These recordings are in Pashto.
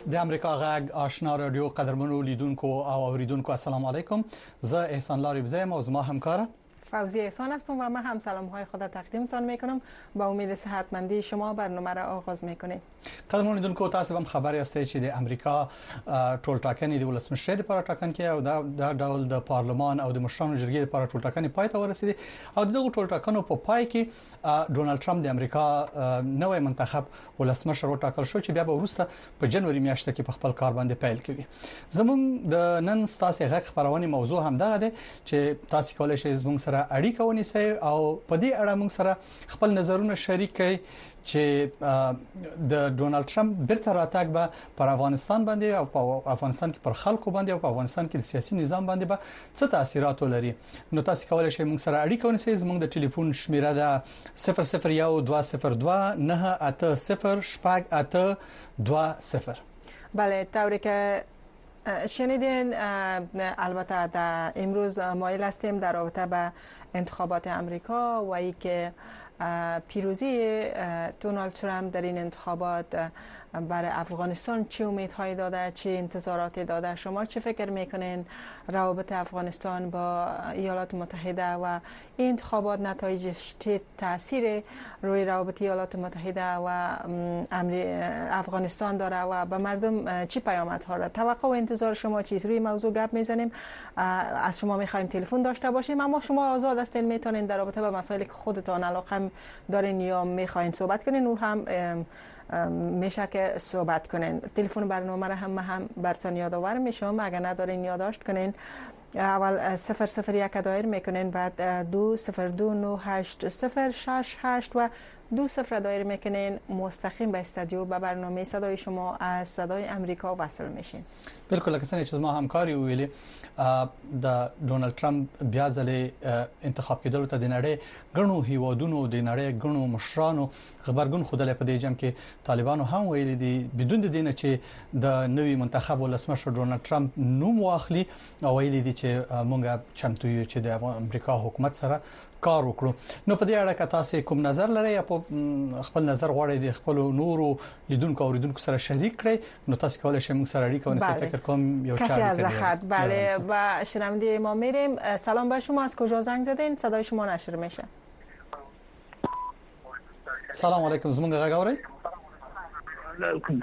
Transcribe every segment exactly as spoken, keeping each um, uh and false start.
د امریکا غږ آشنا رادیو قدرمنو لیدونکو او اوریدونکو السلام علیکم. زه احسان لاری زم او زما همکار فوزی احسان هستم و من هم سلام های خود تقدیمتان میکنم. با امید صحتمندی شما برنامه را آغاز میکنیم. قدرمنو لیدونکو تاسو هم خبري استئ چې د امریکا ټول ټاکنې د ولسمشر لپاره ټاکن کې او د ډول د پارلمان او د مشرانو جرګې لپاره ټول ټاکنې پای ته ورسېدي او دغه ټول ټاکنو په پای کې ډونالد ټرمپ د امریکا نوې منتخب ولسمشر وټاکل شو چې بیا به وروسته په جنوري میاشت کې په خپل کار باندې پیل کوي. زموږ د نن ستاسو غږ خبرونه موضوع هم دغه ده چې تاسو کولای شئ زموږ سره اړیکه ونیسئ او په دې اړه موږ سره خپل نظرونه شریک کړئ چې د ډونالد ټرمپ بیرته راتګ به پر افغانستان باندې او په افغانستان کې پر خلکو باندې او په افغانستان کې د سیاسي نظام باندې به څه تاثیرات ولري. نو تاسو کولای شئ موږ سره اړیکه ونیسئ. زموږ د ټلیفون شمیره ده صفر صفر یو دوه صفر دوه نه اته صفر شپږ اته دوه صفر. بله طوری که شنیدین البته در امروز مایل هستیم در رابطه به انتخابات امریکا و ای که پیروزی دونالد ترامپ در این انتخابات برای افغانستان چه امیدهایی داده، چه انتظاراتی داده؟ شما چه فکر میکنین روابط افغانستان با ایالات متحده و این انتخابات نتایجش چه تاثیر روی روابط ایالات متحده و افغانستان داره و به مردم چه پیامدها داره؟ توقع و انتظار شما چیست؟ روی موضوع گپ میزنیم. از شما میخوایم تلفن داشته باشیم، اما شما آزاد هستین، میتونین در رابطه با مسائلی که خودتان علاقه دارین یا میخواین صحبت کنین و هم میشه که صحبت کنین. تلفن برنامه را هم هم براتون یادآور میشم، اگر ندارین یادداشت کنین. اول صفر صفر یک دایر میکنین، بعد دو صفر دو نه هشت صفر شش هشت و دو صفر دایر میکنین مستقیم به استودیو به برنامه صدای شما از صدای امریکا وصل میشین. بالکل لکه څنګه چې ما همکاري ویلي د ډونالد ټرمپ بیا ځلې انتخاب کېدل ته د نړۍ غنو هیوادونو د نړۍ غنو مشرانو خبرګون خوده په دې جام کې طالبانو هم ویلي دي بدون د دینه چې د نوې منتخب ولسمشر ډونالد ټرمپ نوم واخلي او ویلي دي چې مونږه چمتو یو چې د امریکا حکومت سره کار وکړو. نو په دې اړه که تاسو کوم نظر لرئ یا په خپل نظر غواړئ د خپل نورو لیدونکو او اوریدونکو سره شریک کړئ، نو تاسو کولای شئ موږ سره اړیکه ونیسئ. فکر کوم یو کسی از خط. بله و شنونده ما میریم. سلام به شما، از کجا زنگ زدین؟ صدای شما نشر میشه. سلام علیکم، زمونږ غږ اورئ؟ علیکم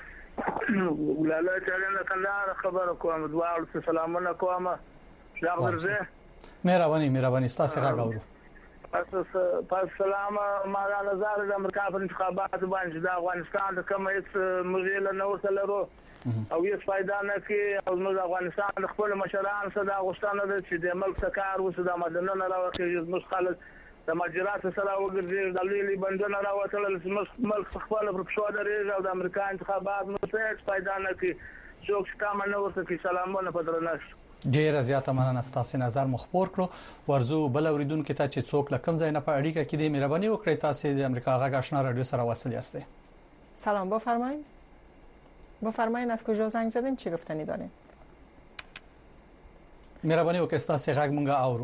ولاله تعالی کله خبر کوم دوه سلامونه کوم. ځاګ ورځه مهرباني مهرباني تاسو غږ اورو. پس پس سلام ما نظر د امریکا په انتخابات باندې د افغانستان د کوم هیڅ مغیله نو سره او هیڅ فائدہ نه کې او د افغانستان خپل مشران سره د غوښتنه چې د ملک سکار وسه د مدنونه راوخی مش خلک د مجرات سره وګرځي د لوی بندونه راوتل ملک خپل پر شو درې او د امریکا انتخابات نو هیڅ فائدہ نه کې څوک ستامه نه ورته کې سلامونه په درنښت. ډیر زیاته مننه تاسو نظر مخبر کړو. ورزو بل اوریدونکو ته چې څوک لکم ځای نه په اړیکه کې د مهرباني وکړئ تاسو د امریکا غږ آشنا رادیو سره وصل یاستئ. سلام بفرمایید. بفرمایید از کجا زنگ زدین، چی گفتنی دارین؟ مهرباني وکړئ تاسو غږ مونږه اورو.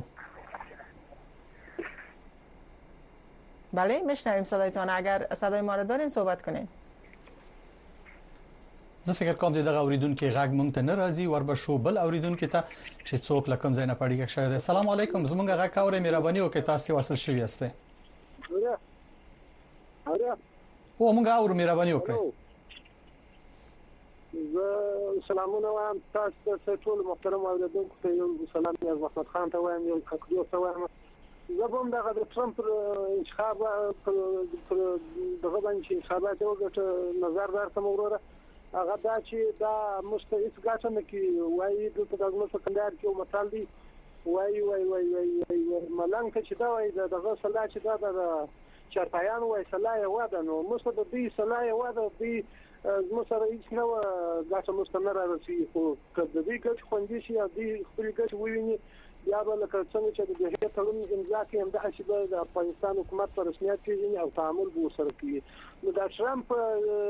بله میشنویم صدایتان. اگر صدای ما را دارین صحبت کنین. زه فکر کوم د دغه اوریدونکو غږ مونږ ته ناراضي ور به شو بل اوریدونکو ته چې څوک لکم ځای نه پړیږي شوی دی. سلام علیکم، زمونږ غږ اورئ؟ مهرباني وکړئ تاسو وصل شوی یاستئ. اورا اورا او مونږ اورو، مهرباني وکړئ. زه سلامونه وایم تاسو ته ټول محترم اوریدونکو ته یو سلام یې محمد خان ته وایم، یو خدای ته وایم. زه به دغه د ټرمپ انتخاب پر دغه باندې انتخابات وګټه نظر درته وروره. هغه دا چې دا مستعد ګټه نه کی وایي د تګونو سکندار کې متال دی وایي وایي وایي وایي ملنګ چې دا وایي دغه صلاح چې دا د چرپایان وایي صلاح یې واده نو مست د دې صلاح یې واده دی مسره هیڅ نو ګټه مستمره راځي خو کله دې ګټه خوندې شي دې خپل ګټه وویني یا بل کله څنګه چې د هغه تړون امضا کې هم د چې د افغانستان حکومت پر رسمیت کې او تعامل به سره کوي. نو دا ټرمپ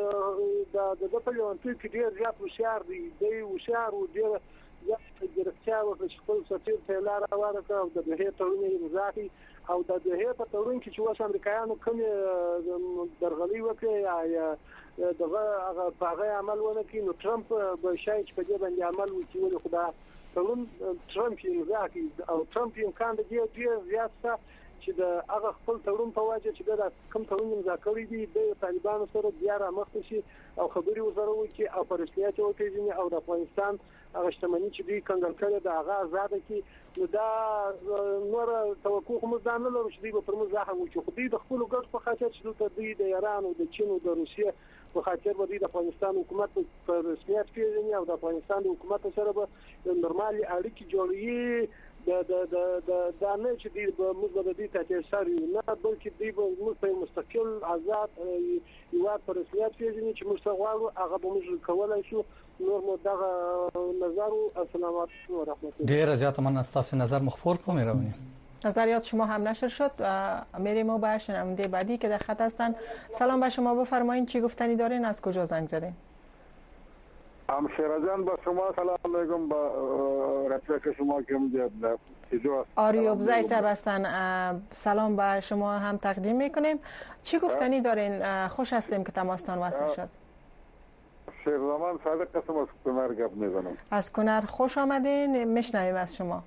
د د په لون کې ډیر زیات هوښیار دی، دی هوښیار او ډیر زیات ګرفتیا برېټانیا او خپل سفیر ته لار ورکړه او د دې تړون امضا کړ او د دې په تړون کې چې اوس امریکایانو کوم درغلي وکړي یا دغه هغه هغه عمل ونه کړي نو ټرمپ به شاید په دې باندې عمل وکړي خو تړون ټرمپ امضا کړي او ټرمپ امکان دی ډیر زیات څه چې د هغه خپل تړون په وجه چې د کوم تړون امضا کړی دی د طالبانو سره بیا رامخته شي او خبري وزره وکړي او پر رسمیت وکړي او د افغانستان هغه شتمنۍ چې دوی کنګل کړي د هغه آزاد کی نو دا نور توقع هم ځان نه لري چې دوی په موږ ځاهم وکړي خو دوی د خپل ګډ په خاطر چې دوی د ایران او د چین او د روسیې په خاطر باندې د افغانستان حکومت په رسمیت پیژني او د افغانستان حکومت سره به نورمالي اړیکې جوړوي د د د د د نه چې دی موږ د دې ته ساري نه بلکې دی موږ په مستقل آزاد یو پر رسمیت پیژني چې موږ غواړو هغه به موږ کولای شو نور مو دغه نظر و السلام علیکم و رحمت الله. ډیر زیات من استاس نظر مخبر کو میروانی. نظریات شما هم نشر شد میریم و به شنونده بعدی که در خط هستن. سلام به شما، بفرمایید چی گفتنی دارین، از کجا زنگ زدین؟ همشیره جان با شما سلام علیکم با رفیق شما که اونجا آریوب زای صاحب هستن. سلام به شما هم تقدیم میکنیم. چی گفتنی دارین؟ خوش هستیم که تماستان وصل شد. شیرزمان صادق قسم از کنر گپ میزنم. از کنر خوش آمدین، میشنویم از شما.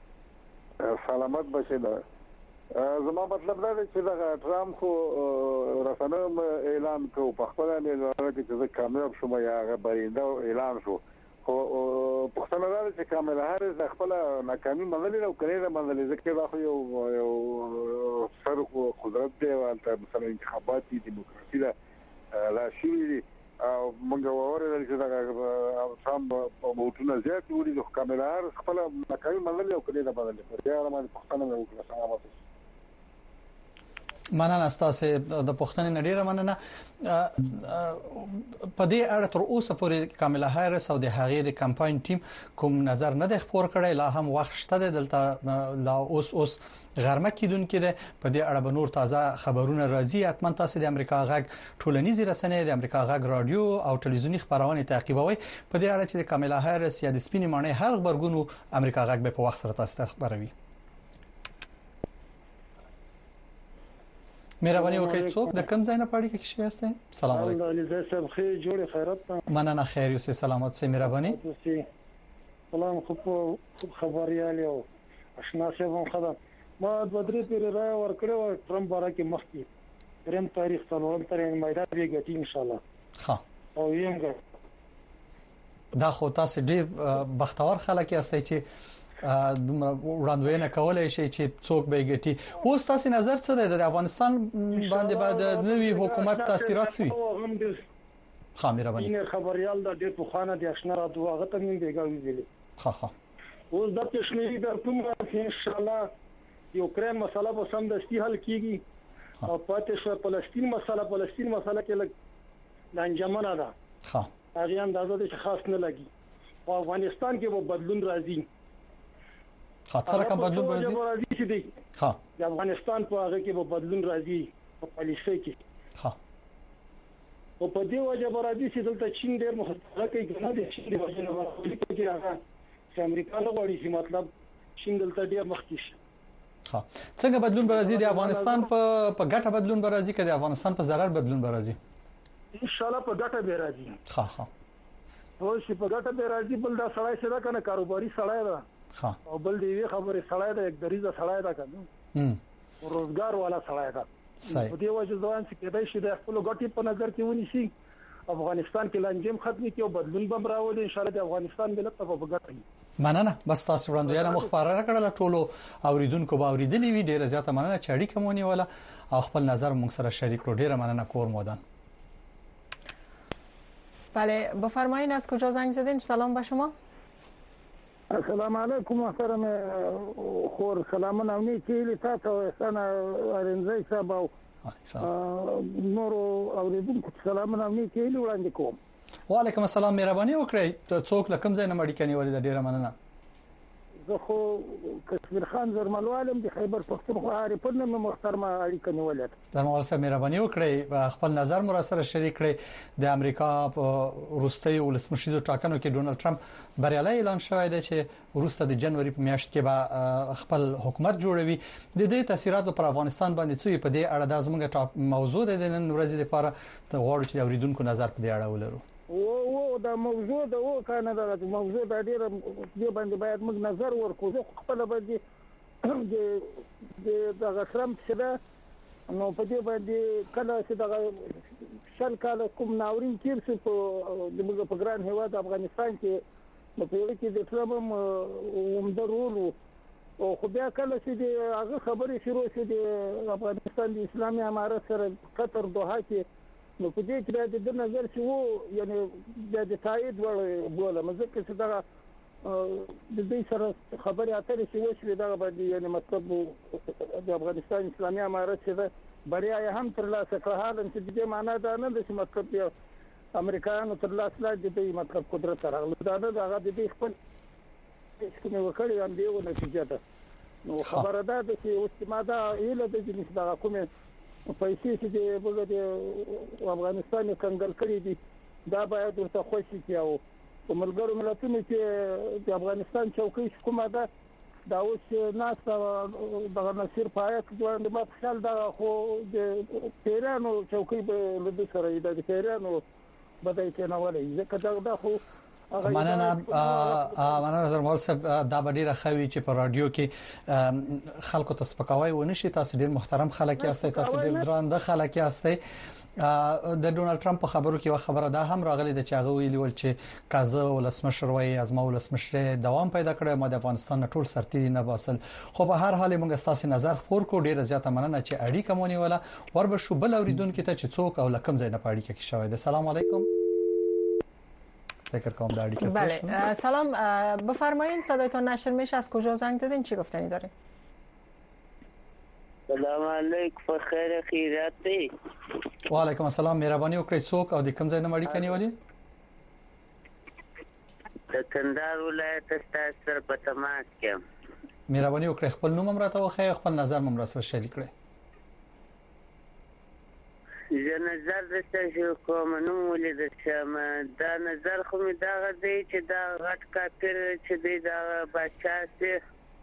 سلامت باشید. زما مطلب دا دی چې دا ټرامپ خو رسنوم اعلان کو په خپل اعلان کې چې کامیاب شوم یا هغه برینده اعلان شو خو پښتنه دا چې کامل هارس د خپل ناکامي منلې او کړي منلې ځکه دا خو یو یو سر قدرت دی او مثلا انتخابات دي دیموکراسي دا لا شي او موږ وره چې دا سم په موټونه زیات وړي د کامل هارس خپل ناکامي منلې او کړي دا منلې دا رمن پښتنه یو کلاسه مننه استاسه د پښتنې نډیره مننه په دې اړه تر اوسه پورې کاملا هاریس او د هغې د کمپاین ټیم کوم نظر نه د خبر کړي لا هم وخت شته دلته لا اوس اوس غرمه کیدونکې ده په دې اړه به نور تازه خبرونه راځي. اتمن تاسو د امریکا غږ ټولنیزي رسنۍ د امریکا غږ رادیو او ټلویزیونی خبرونه تعقیبوي په دې اړه چې د کاملا هاریس یا د سپینې معنی هر خبرګونو امریکا غږ به په وخت سره تاسو ته خبروي. مهرباني وکړئ څوک د کوم ځای نه پاړی کې شي یاست؟ سلام علیکم. الله علیه صاحب خیر جوړ خیرات. مننه خیر یو سلامت سي مهرباني. سلام خو خوب خبريال یو آشنا شوم خدای ما د بدرې پر رای ور کړو ټرمپ بارا کې مخکې دریم تاریخ څلورم تاریخ میدان ویګټي ان شاء الله. ها او یم دا خو تاسو ډیر بختور خلک یاستئ چې وړاندوینه کولای شي چې څوک به ګټي. اوس تاسو نظر څه دی د افغانستان باندې بعد د نوي حکومت تاثیرات څه وي؟ خامره باندې خبريال د ډېر په خانه د آشنا را دوه غته مين دیګا ویلي. ها ها اوس د تشنی د کوم ان شاء الله یوکرين مسله په سم دستي حل کیږي او پاتې شو فلسطین مسله فلسطین مسله کې لګ د انجمنه ده. ها هغه اندازه د خاص نه لګي او افغانستان کې به بدلون راځي. خاطر کوم بدلون راځي؟ ها د افغانستان په هغه کې به بدلون راځي په پالیسۍ کې. ها او په دې وجه به راځي چې دلته چین ډېر مخاطره کوي کنه د چین د وجه نه ورته کې هغه چې امریکا له غوړي چې مطلب چین دلته ډېر مخکې شي. ها څنګه بدلون به راځي؟ د افغانستان په په ګټه بدلون به راځي که د افغانستان په ضرر بدلون به راځي؟ ان شاء الله په ګټه به راځي. ها ها او چې په ګټه به راځي بل دا سړی چې دا کنه کاروباري سړی ده. ها او بل دی خبره سړی ده یک دریزه سړی ده کنه. هم روزګار والا سړی ده. په دې وجه ځوان چې کېدای شي د خپل ګټې په نظر کې ونیسي افغانستان کې لنجم ختمي کې او بدلون به راوړي ان شاء الله د افغانستان ملت په وګټي. مننه بس تاسو وړاندوینه مخبره کړل ټولو اوریدونکو به اوریدلې وی ډیره زیاته مننه چې اړیکه مونږ ولا او خپل نظر موږ سره شریک کړو. ډیره مننه کور مودان. بله بفرمایید از کجا زنگ زدین؟ سلام به شما. السلام علیکم محترم خور سلامونه او نیکی تاسو احسان ارنځي صاحب او نور اوریدونکو سلامونه او نیکی وړاندې کوم. وعلیکم السلام مهرباني وکړئ څوک لکم ځای نه مړی کني ولې ډیره مننه. زه خو کشمیر خان زرملوالم د خیبر پښتونخوا ریپورټ نه محترمه اړیکه نیولې در مول سره مهرباني وکړئ خپل نظر مو سره شریک کړئ د امریکا په روستي ولسمشریزو ټاکنو کې ډونالد ټرمپ بریالي اعلان شوی دی چې روسته د جنوري په میاشت کې به خپل حکومت جوړوي د دې تاثیرات پر افغانستان باندې څه په دې اړه د زموږ موضوع د نن ورځې لپاره ته غواړو چې اوریدونکو نظر په دې اړه ولرو او او دا موضوع دا و کنه دا موضوع دا ډیر دی باندې باید موږ نظر ورکړو زه خپل باندې د د دغه ټرمپ سره نو په دې باندې کله چې دغه شل کال کوم ناورین تیر شو په د موږ په ګران هیواد افغانستان کې نو په یوه کې د ټرمپ عمده رول او خو بیا کله چې د هغه خبرې شروع شي د افغانستان د اسلامي امارت سره قطر دوحه کې نو په دې کې د نظر چې وو یعنی د تایید وړ بوله مزه چې دا د دې سره خبرې اترې چې وشوي دا باندې یعنی مطلب د افغانستان اسلامي امارت چې بریا یې هم تر لاسه کړه حال چې دې معنا دا نه ده چې مطلب یې امریکایانو تر لاسه لا دې مطلب قدرت راغله دا نه هغه دې خپل څه وکړي هم دیو نتیجه ده نو خبره ده چې اوس ما دا ایله د جنس دا کومه پیسې چې د افغانستان کنګل کړی دي دا باید ورته خوشي کیاو په ملګرو ملتونو کې د افغانستان چوکۍ کومه ده دا اوس ناس د نصیر پایک د ما خپل دا خو د پیرانو چوکۍ به لږ سره د پیرانو بدای کې نه ولې ځکه دا خو مننه مننه نظر مول صاحب دا ډیره خوي چې په رادیو کې خلکو ته سپکاوي ونشي تاسو ډیر محترم خلک یاستئ تاسو ډیر درانده خلک یاستئ د ډونالد ټرمپ په خبرو کې یو خبره ده هم راغلي د چاغه ویلي ول چې کازه ولسمشر وای ازما ولسمشر دوام پیدا کړی ما د افغانستان ټول سرتیری نه باسل خو په هر حال موږ تاسو نظر خور کو ډیره زیاته مننه چې اړیکه مونږ ولا وربه شو بل اوریدونکو ته چې څوک او لکم زین په اړیکه کې شوی دی سلام علیکم فکر کنم در اړیکه بله سلام بفرمایید صدایتان نشر میشه از کجا زنگ زدین چی گفتنی دارین سلام علیکم بخیر خیرات دی و علیکم السلام مهرباني وکړئ څوک او د کوم ځای نه مړی کني ولی د کندهار ولایت ستاسو سره په تماس کې مهرباني وکړئ خپل نوم هم راته وخی خپل نظر هم را سره شریک کړئ زه نظر درته کوم نو ولید چې دا نظر خو می دا غدي چې دا غټ کافر چې دی دا بادشاہ سي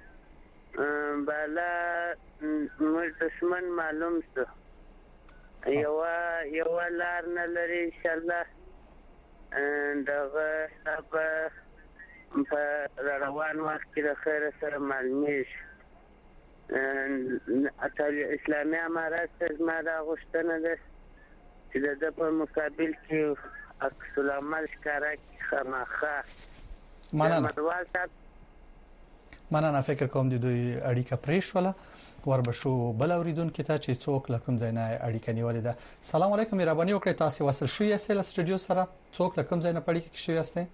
بالا مر دشمن معلوم څه یو یو لار نه لري ان شاء الله دا په روان وخت کې د خیر سره معلومیش اټل اسلامي امارات زما دا غوښتنه ده چې د په مقابل کې عکس العمل ښکارا خامخا مننه مننه فکر کوم د دوی اړیکه پریښ ولا وربشو بل اوریدونکو ته چې څوک لکم زینه اړیکه نیولې ده سلام علیکم مهرباني وکړئ تاسو وصل شوی یاست له سټوډیو سره څوک لکم زینه پړی کې شوی یاست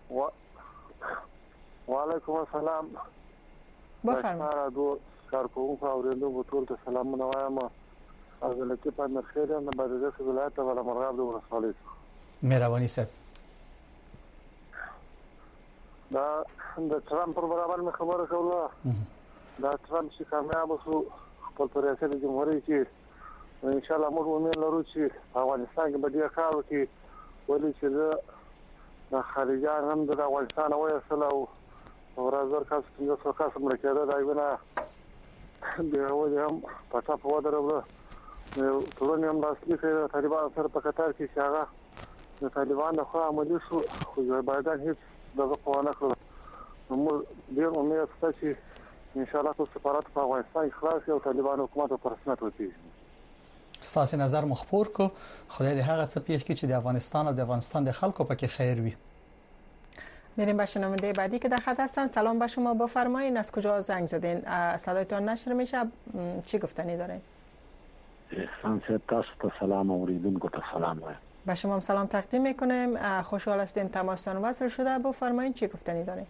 وعلیکم السلام بفرمایئ دو کارکونکو اوریدونکو ټول ته سلامونه وایم از لکه په مخیره نه بده د ولایت ولا مرغاب د ورسالې مهرباني صاحب دا د ټرمپ پر برابر مې خبره کوله دا ټرمپ چې کامیاب شو خپل پر ریاست جمهوریت کې ان شاء الله موږ امید لرو چې افغانستان کې به ډیر کار وکړي ولې چې د خارجيان هم د افغانستان وایسل او ورازر کاس څنګه څه کاس مرکه دا ایونه بیا وځي هم پټه په ودرول نو ټول هم راسي چې طالبان سره په قطار کې شاغه د طالبان خو عملي شو خو بایدن هیڅ دغه قوانه کړو نو ډیر امید شته چې ان شاء الله تاسو سفارت په افغانستان خلاص او طالبان حکومت پر رسمیت وکړي ستاسو نظر مخبور کو خدای دې هغه څه پیښ کړي چې د افغانستان او د افغانستان د خلکو پکې خیر وي میریم به شنونده بعدی که در خط هستن سلام به شما بفرمایید از کجا زنگ زدین صدایتان نشر میشه چی گفتنی دارین احسان صاحب تاسو ته سلام اوریدونکو ته سلام وایم به شما هم سلام تقدیم میکنیم خوشحال هستیم تماستان وصل شده بفرمایید چی گفتنی دارین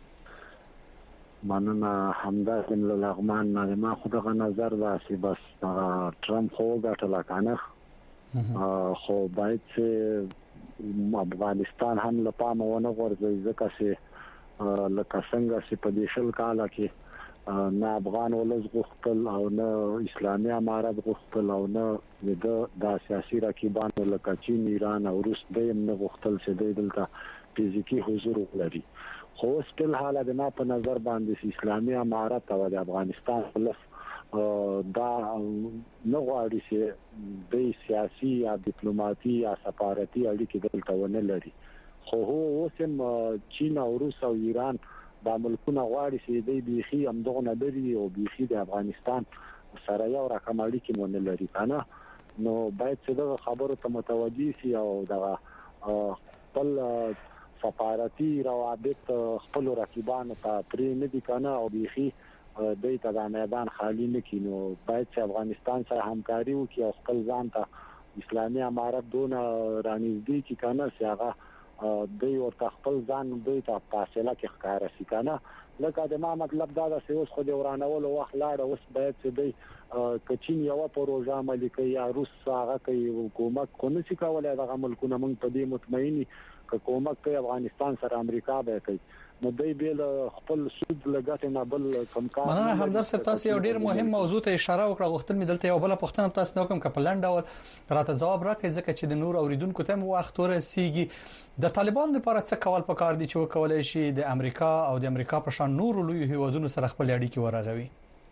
مننه همدا من لغمان نه ما خدغه نظر واسي بس ترامپ خو ګټل کنه خو باید چې افغانستان هم لپاره ونه غورځي ځکه چې لکه څنګه چې په دې شل کال کې نه افغان ولز غوښتل او نه اسلامي امارات غوښتل او نه د سیاسي رقیبانو لکه چین، ایران او روس د نه غوښتل چې دلته فزیکی حضور ولري. خو ستل حاله د ما په نظر باندې اسلامي امارات او د افغانستان ولس دا نه غواړي چې د سیاسي یا ډیپلوماټي یا سفارتي اړیکې دلته ونه لري. خو هو اوسم چین او روس او ایران دا ملکونه غواړي چې د بیخي همدغه نظری او بیخي د افغانستان سره یو رقم اړیکې مونږ لري کنه. نو باید چې دا خبره ته متوجي شي او دا خپل سفارتي روابط خپل رقیبانو ته پرې نه دي کنه او بیخي د ته د میدان خالی نه کینو. باید چې افغانستان سره همکاري وکړي او خپل ځان ته اسلامي امارت دون رانیږدي کی کنه چې هغه دوی ورته خپل ځان دوی ته فاصله کې ښکاره شي کنه. لکه د ما مطلب دا ده چې اوس خو د ورانولو وخت لاړ، اوس باید چې دوی کچین یو پروژه عملي کوي یا روس هغه کوي حکومت کو نه شي کولای دغه ملکونه موږ په دې مطمئنی که حکومت کوي افغانستان سره امریکا به کوي نو دوی بیل خپل سود لګټ نه بل کم کار. مننه همدار صاحب، تاسو یو ډیر مهم موضوع ته اشاره وکړه. غوښتل مې دلته یو بل پوښتنه تاسو نو کوم کپلند ډول راته جواب راکړئ ځکه چې د نور اوریدونکو ته وخت ورسیږي. د طالبان لپاره څه کول پکار دي چې وکولای شي د امریکا او د امریکا په شان نور لوی هیوادونو سره خپل اړیکې ورغوي؟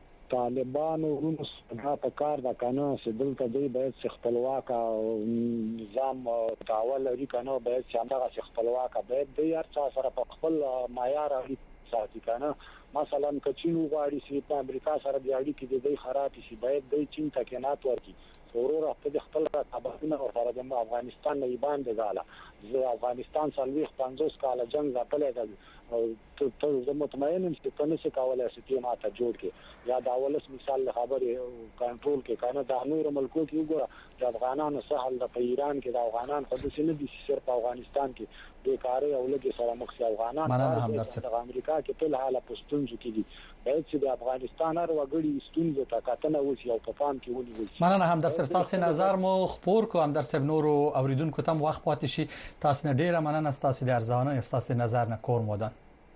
طالبان او روس په کار دا کنه چې دلته دوی باید خپلواک نظام تاول لري کنه، باید چې هغه خپلواک باید د هر څه سره په خپل معیار اړیکې ساتي کنه. مثلا کچینو غواړي چې په امریکا سره د اړیکې د دوی خراب شي، باید د چین تکینات ورکړي. ضرور په خپل رقابتونه سره د افغانستان نه باندې غاله زه افغانستان سالويخ پنځوس کال جنگ غپلې ده او ته زه مطمئن یم چې په نشه کولای شي چې ماته جوړ کې یا دا ولس مثال خبرې کنټرول کې کنه. د نور ملکو کې وګوره د افغانانو سهل د ایران کې د افغانان خو د سینې د صرف افغانستان کې بیکاری او لګي سره مخ سي افغانان د امریکا کې په حاله پښتون کې دي. باید چې د افغانستان هر وګړي ستونزه تا کتنه وسی او په پام کې ونیول. مننه همدار صاحب، تاسو نظر مو خبر کو همدار صاحب نورو اوریدونکو تم وخت پاتې شي. تاسو نه ډیره مننه، تاسو د ارزانه تاسو نظر نه کور مودن.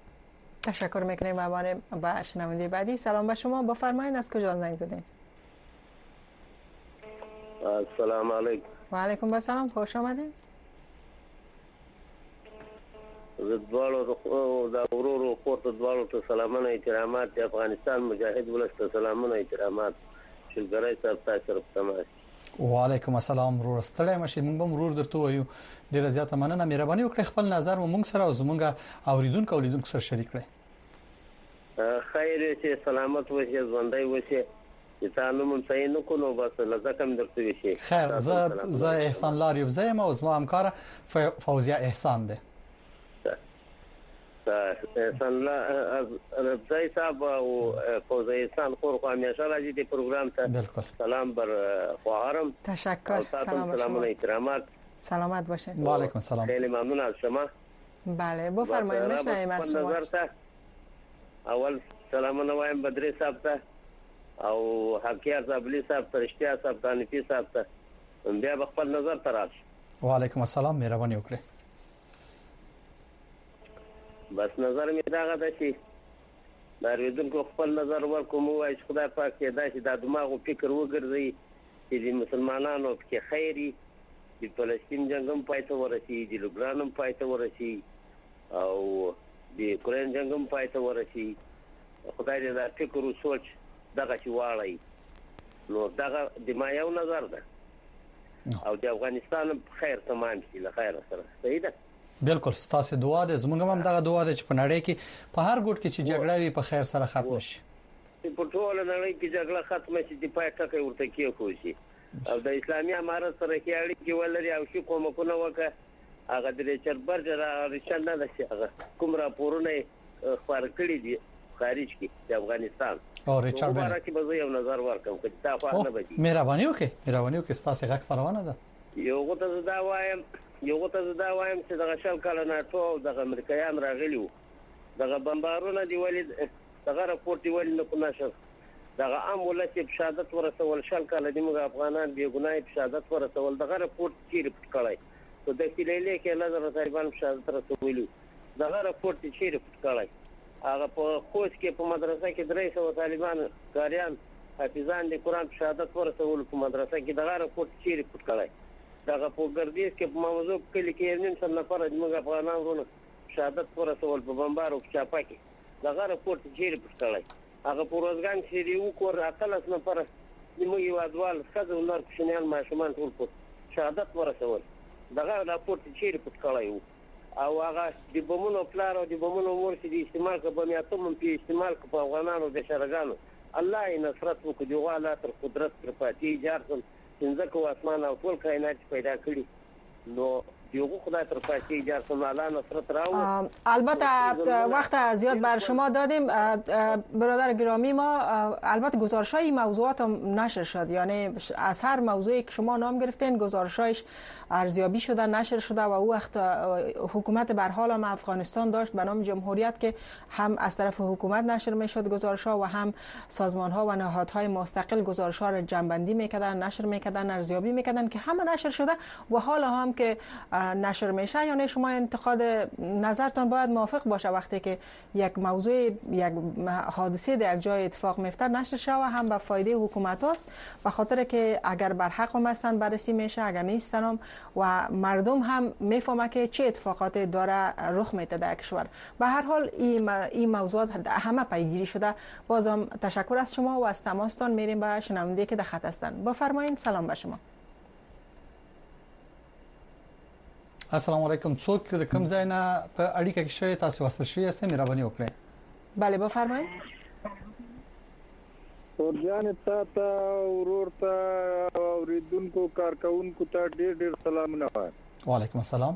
تشکر میکنیم. مبارم با شنونده بعدی. سلام به شما، بفرمایید از کجا زنگ زدین؟ السلام علیکم. و علیکم السلام، خوش آمدید. زدوالو د ورورو کوته دوالو ته سلامونه احترامات. د افغانستان مجاهد ولست سلامونه احترامات. شکرای صاحب تاسو سره تماس. وعلیکم السلام ورور، ستړی مشه موږ هم ورور درته وایو. ډیره زیاته مننه، مهرباني وکړئ خپل نظر مو موږ سره او زموږ اوریدونکو اوریدونکو سره شریک کړئ. خیر چې سلامت وشه، ژوندۍ وشه، چې تاسو مون صحیح نه کو نو بس لزکم درته وشي. خیر، زه زه احسان لاریو زه ما او زما همکار فوزیه احسان ده. احسان الله رضای صاحب او فوزیه احسان خور خو همیشه راځي د پروګرام ته. سلام بر خواهرم. تشکر. سلام سلام احترامات. سلامت باشید. و علیکم السلام. خیلی ممنون از شما. بله بفرمایید، میشنویم از شما. اول سلامونه وایم بدری صاحب ته او حقیار زابلی صاحب ته، اشتیا صاحب ته، نفیس صاحب ته. بیا خپل نظر تراش. و علیکم السلام، مهرباني وکړئ. بس نظر می داغه ده چې دارویدونکو خپل نظر ورکوم وای چې خدای پاک دې دا چې د دماغو فکر وګرځي چې د مسلمانانو کې خیری د فلسطین جنگ هم پای ته ورسي، د لبنان هم پای ته ورسي او د یوکرين جنگ هم پای ته ورسي. خدای دې دا فکر او سوچ دغه چې واړی. نو دغه د ما یو نظر ده او د افغانستان خیر تمام شي له خیر سره. صحیح ده؟ بالکل، ستاسو دعا ده، زموږ هم دغه دعا ده چې په نړۍ کې په هر ګوټ کې چې جګړه وي په خیر سره ختم شي. په ټول نړۍ کې جګړه ختم شي، د پای ټکي ورته کېښو شي او د اسلامي امارت سره کې اړیکې ولري او شي کومکونه وکړي. هغه د ریچارډ برجر رښتیا نه ده چې هغه کوم راپورونه خبر کړی دي خارج کې د افغانستان او ریچارډ برجر کې به یو نظر ورکوم چې تاسو نه بچي. مهرباني وکړئ، مهرباني وکړئ، تاسو غږ پروانه ده. یو غوته زدا وایم یو غوته زدا وایم چې دغه شل کال نه ټول د امریکایان راغلی وو. دغه بمبارونه دی ولید دغه راپورټ دی ولید نه کو نشر دغه عام ولسی په شهادت ورسول شل کال د موږ افغانان بی ګناه په شهادت ورسول. دغه راپورټ چیرې پټ کړای ته د کلیلې کې لږه طالبان په شهادت ورسولو. دغه راپورټ چیرې پټ کړای هغه په خوست کې په مدرسه کې درې سوه طالبان کاریان حافظان د قرآن په شهادت ورسول په مدرسه کې دغه راپورټ چیرې پټ کړی دغه په ګردیز کې په موضوع کلی کې نیم سل نفر موږ افغانان ورونه شهادت ورسول په بمبار او چاپا کې دغه راپورټ چیرې پټ کړی هغه په روزګان کې دی وکور اتلس نفر د موږ یوازوال ښځو نر کوچنیان ماشومان ټول په شهادت ورسول دغه راپورټ چیرې پټ کړی او هغه د بمونو پلار او د بمونو مور چې د استعمال کې بم اتم په استعمال کې په افغانانو د شرګانو الله یې نصرت وکړي دی والا تر قدرت تر پاتې جارسن څنګه کو اسمان او ټول کائنات پیدا کړی نو دیگه خدا تر پاتې جارسن الله نصرت راو البته وقت زیاد بر شما دادیم برادر گرامی ما البته گزارش‌های موضوعات هم نشر شد یعنی از هر موضوعی که شما نام گرفتین گزارش‌هایش ارزیابی شده نشر شده و او وقت حکومت به هر حال هم افغانستان داشت به نام جمهوریت که هم از طرف حکومت نشر میشد گزارش‌ها و هم سازمان‌ها و نهادهای مستقل گزارش‌ها را جمع‌بندی می‌کردن نشر می‌کردن ارزیابی می‌کردن که همه نشر شده و حالا هم که نشر میشه یعنی شما انتقاد نظرتان باید موافق باشه وقتی که یک موضوع یک حادثه در یک جای اتفاق میفته نشر شه و هم به فایده حکومت است به خاطر که اگر بر حق هم هستن بررسی میشه اگر نیستن هم و مردم هم میفهمه که چه اتفاقاتی داره رخ میده در کشور به هر حال این این موضوعات همه پیگیری شده بازم تشکر از شما و از تماستان میریم به شنونده که در خط هستند بفرمایید سلام به شما السلام علیکم څوک د کوم ځای نه په اړیکه کې شوی تاسو وصل شوی یاست مهرباني وکړئ بله بفرمایئ ورجان ته ته ورور ته اوریدونکو کارکونکو ته ډېر ډېر سلامونه وایم وعلیکم السلام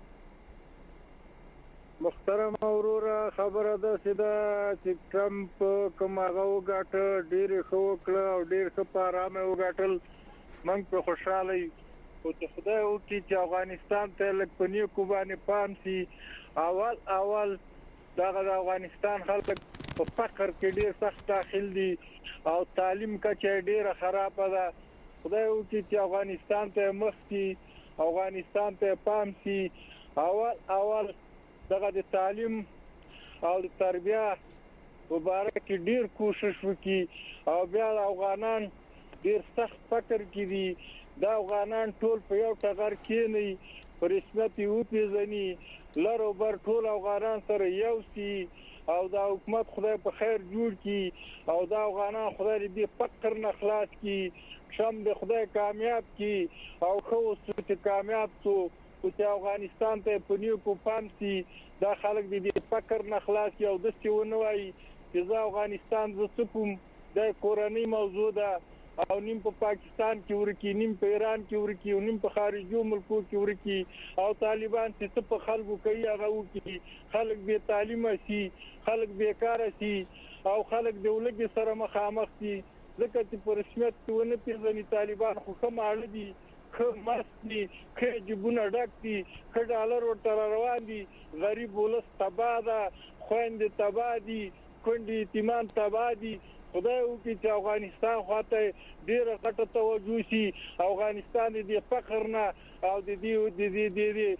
محترم اورور خبره ده چې دا چې ټرمپ کوم هغه وګاټه ډېر خو کړ او ډېر ښه په آرامه وګاټل موږ په خوشاله او ته خدای او چې افغانستان ته لک پنیو کو باندې پام سي اول اول دغه افغانستان خلک په فقر کې ډېر سخت داخل دي او تعلیم کچه ډېر خراب ده خدای او چې افغانستان ته مخکي افغانستان ته پام سي اول اول دغه د تعلیم او د تربیه مبارک ډېر کوشش وکي او بیا افغانان ډېر سخت فقر کې دي دا افغانان ټول په یو ټغر کې نه پر رسمیت یو پیژني لارو بر ټول افغانان سره یو سي او دا حکومت خدای په خیر جوړ کی او دا افغانان خدای دې فقر نه خلاص کی شم دې خدای کامیاب کی او خو څه کامیاب سو چې افغانستان ته پنیو کو پامسي دا خلک دې فقر نه خلاص کی او د څه ونوي چې افغانستان ز سکم د کورنۍ موضوع ده او نیم په پاکستان کې ورکی نیم په ایران کې ورکی او نیم په خارجو ملکو کې ورکی او طالبان چې په خلکو کوي هغه وکي خلک به تعلیم شي خلک بیکار شي او خلک دولت سره مخامخ دي ځکه چې په رسمیت ونه پیژني طالبان خو کوم اړه دي خو مستی خو جبونه ډک دي خو ډالر ورته روان دي غریب ولس تباہ ده خويند تباہ دي کندي ایتمان تباہ دي خدای او چې افغانستان خواته ډیره غټه توجه شي افغانستان دې فقر نه او د دې د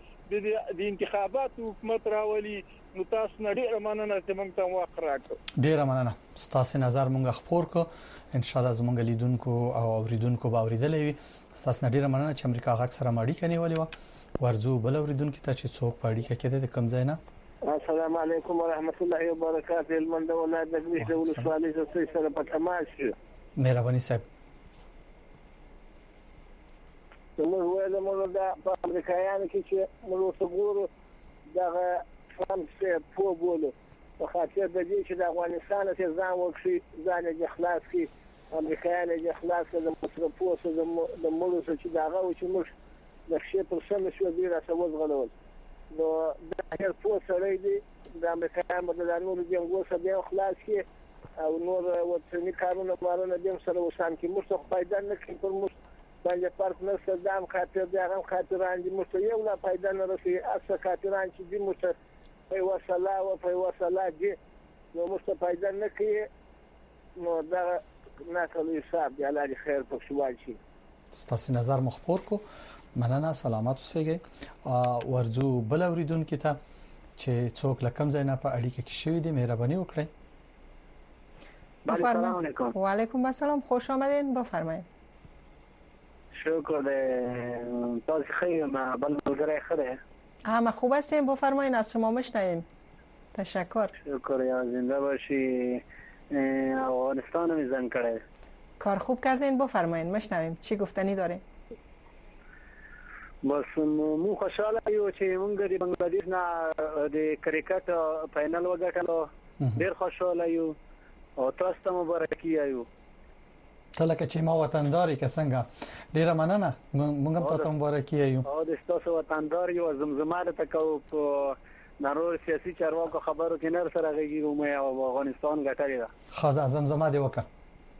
دې د انتخاباتو حکومت راولي نو تاسو نه ډیره مننه چې موږ ته وخت راکړو ډیره مننه ستاسو نظر موږ خبر کو ان شاء الله زموږ لیدونکو او اوریدونکو به اوریدلې وي ستاسو نه ډیره مننه چې امریکا غاک سره ماړی کني ولې و ورزو بل اوریدونکو ته چې څوک پاړی کې د کم ځای نه السلام علیکم ورحمت الله وبرکاته المنده ولایت د ویښ ډول سوالي چې سره په تماس شي مهرباني صاحب نو وایي د موږ د امریکایانو کې چې موږ وګورو دغه فرانس په بوله په خاطر د دې چې د افغانستان څخه ځان وکړي ځان یې خلاص کړي امریکایان یې خلاص کړي د مصرفو د مړو چې دغه او چې موږ د شي پر سم شو دی راځو غلول نو د هر څو سره دی د امریکایان د نورو جنگو سره بیا خلاص کړي او نور وطني کارونه مارونه د سره وسان کې موږ فائدہ نه کوي پر موږ باندې فرق نه صدام خاطر دی هغه خاطران دي موږ یو لا فائدہ نه رسي اسه خاطران چې دي موږ په وسلا او په وسلا دي نو موږ فائدہ نه کوي نو دا نه کوي حساب دی الله دې خیر په شوال شي ستاسو نظر مخبر کو مننه سلامات اوسئ ورزو بل اوریدونکو ته چې څوک لکم ځای نه په اړیکه کې شوی دی مهرباني وکړئ. السلام علیکم. و علیکم السلام، خوش آمدین، بفرمایید. شکر ده. تاسو خیر ما بل ملګری خره همه خوب هستیم، بفرمایید، از شما میشنویم. تشکر. شکر یا زنده باشی. افغانستان میزن کړه. کار خوب کردین، بفرمایید، میشنویم. چی گفتنی دارین؟ بس مو خوشاله یو چې موږ د بنگلاديش نه د کرکټ فائنل وګټلو، ډیر خوشاله یو او تاسو ته مبارکي یو. تلکه چې ما وطنداري که څنګه ډیره مننه، موږ هم تاسو مبارکي یو. او د تاسو وطندار یو زمزمه ته کو په نړیوال سیاسي چارواکو خبرو کې نر سره غږی رومه او افغانستان ګټلې ده. خاصه زمزمه دی وکړه.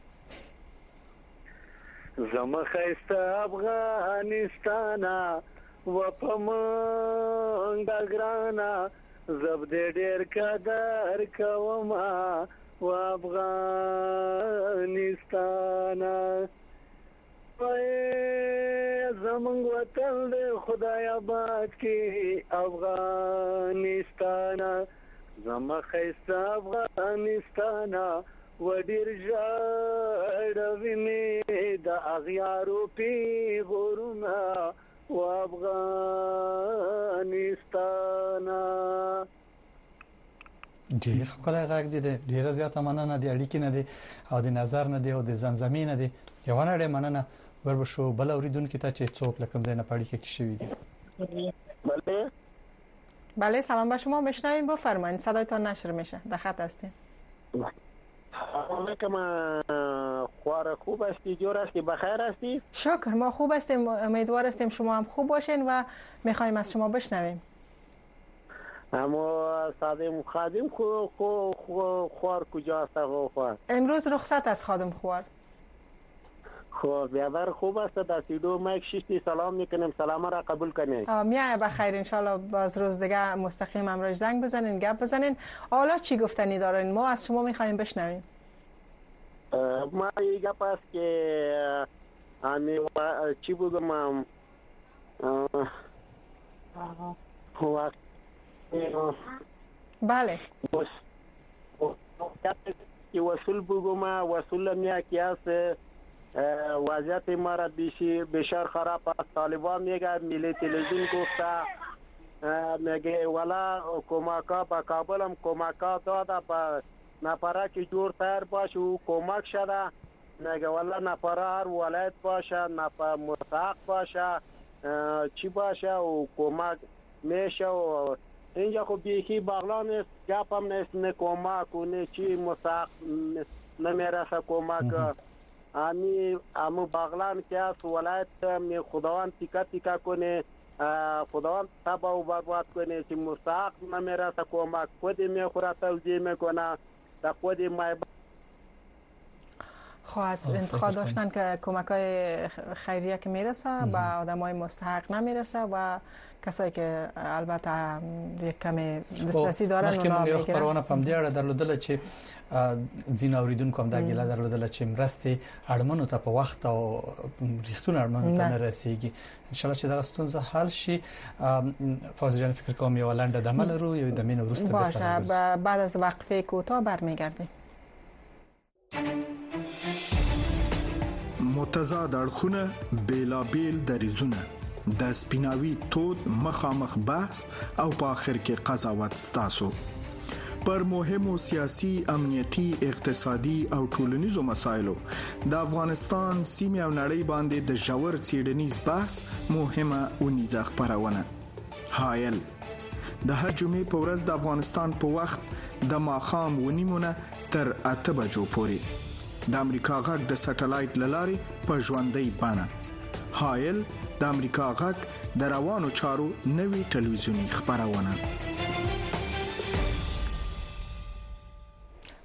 زما خسته افغانستان و پمنګ ګرانا زب دې ډېر قدر کوم و افغانستان وای زمونږ وطن دې خدای آباد کی افغانستان. زما خسته افغانستان و ډیر ژړوي د اغیارو پی غرونه و افغانستان. ډیر ښکلی غږ دی، ډیره زیاته مننه د اړیکې نه دی او د نظر نه دی او د زمزمې نه دی. یو نه ډېر مننه. وربشو بل اوریدونکو ته چې څوک لکم ځای نه په اړیکه کې شوي دي. بله بله سلام به شما، میشنویم، بفرمایید، صدایتان نشر میشه، در خط هستین. علیکم. خوار خوب هستی؟ جور هستی؟ بخیر هستی؟ شکر، ما خوب هستیم، امیدوار هستیم شما هم خوب باشین و میخوایم از شما بشنویم. اما خادم خادم خو خو خوار کجا است خوار؟ امروز رخصت از خادم خوار. خب بیادر خوب است، در سیدو مایک شیشتی سلام میکنیم، سلام را قبول کنید. میای بخیر، انشالله باز روز دیگه مستقیم امروز زنگ بزنین، گپ بزنین. حالا چی گفتنی دارین؟ ما از شما میخوایم بشنویم. ما یه گپ است که امی چی بگم وقت بله که وصول بگم وصول میا که است وضعیت ما را بسیار خراب است. طالبان میگه ملی تلویزیون گفته میگه والا کمکا با کابل هم کمکا داده با نفره که جور تر باشه و کمک شده، میگه والا نفره هر ولایت باشه، نفر مستحق باشه، چی باشه و کمک میشه. و اینجا خب بیخی بغلا نیست، گپ هم نیست، نه کمک و نه چی مستحق نمیرسه کمک. امی امو بغلان که از ولایت می خداوند تیکا تیکا کنه، خداوند تبا و برباد کنه که مستحق نمیرسه کمک، خودی میخوره توزیع میکنه در خودی مای. خب از انتقاد داشتن که کمک های خیریه که میرسه به آدم های مستحق نمیرسه و کسایی که البته یک کمی دسترسی دارن اونا میگیرن. مخکې خبرونه پم دی اړه درلودله چې ځین اوریدونکو هم دا ګیله درلودله چې مرستې اړمنو ته په وخت او ریښتونه اړمنو ته نه رسیږي. ان شاء الله چې دا ستونزه حل شي. فاضل جان فکر کوم یو لاندې دمه لرو یو د مینو وروسته باشه بعد از وقفه کوتاه برمیگردیم. متضاد اړخونه بیلابیل دریزونه د سپیناوي تود مخامخ بحث او په اخر کې قضاوت ستاسو پر مهمو سیاسي، امنیتي، اقتصادي او ټولنیزو مسایلو د افغانستان سیمه او نړۍ باندې د ژور څېړنیز بحث مهمه ونیزه خبرونه. حایل د هر جمعې په ورځ د افغانستان په وخت د ماښام ونیمونه تر اته بجو پورې د امریکا غږ د سټلایټ للارې په ژوندۍ بڼه. حایل د امریکا غږ د روانو چارو نوي ټلویزیونی خبرونه.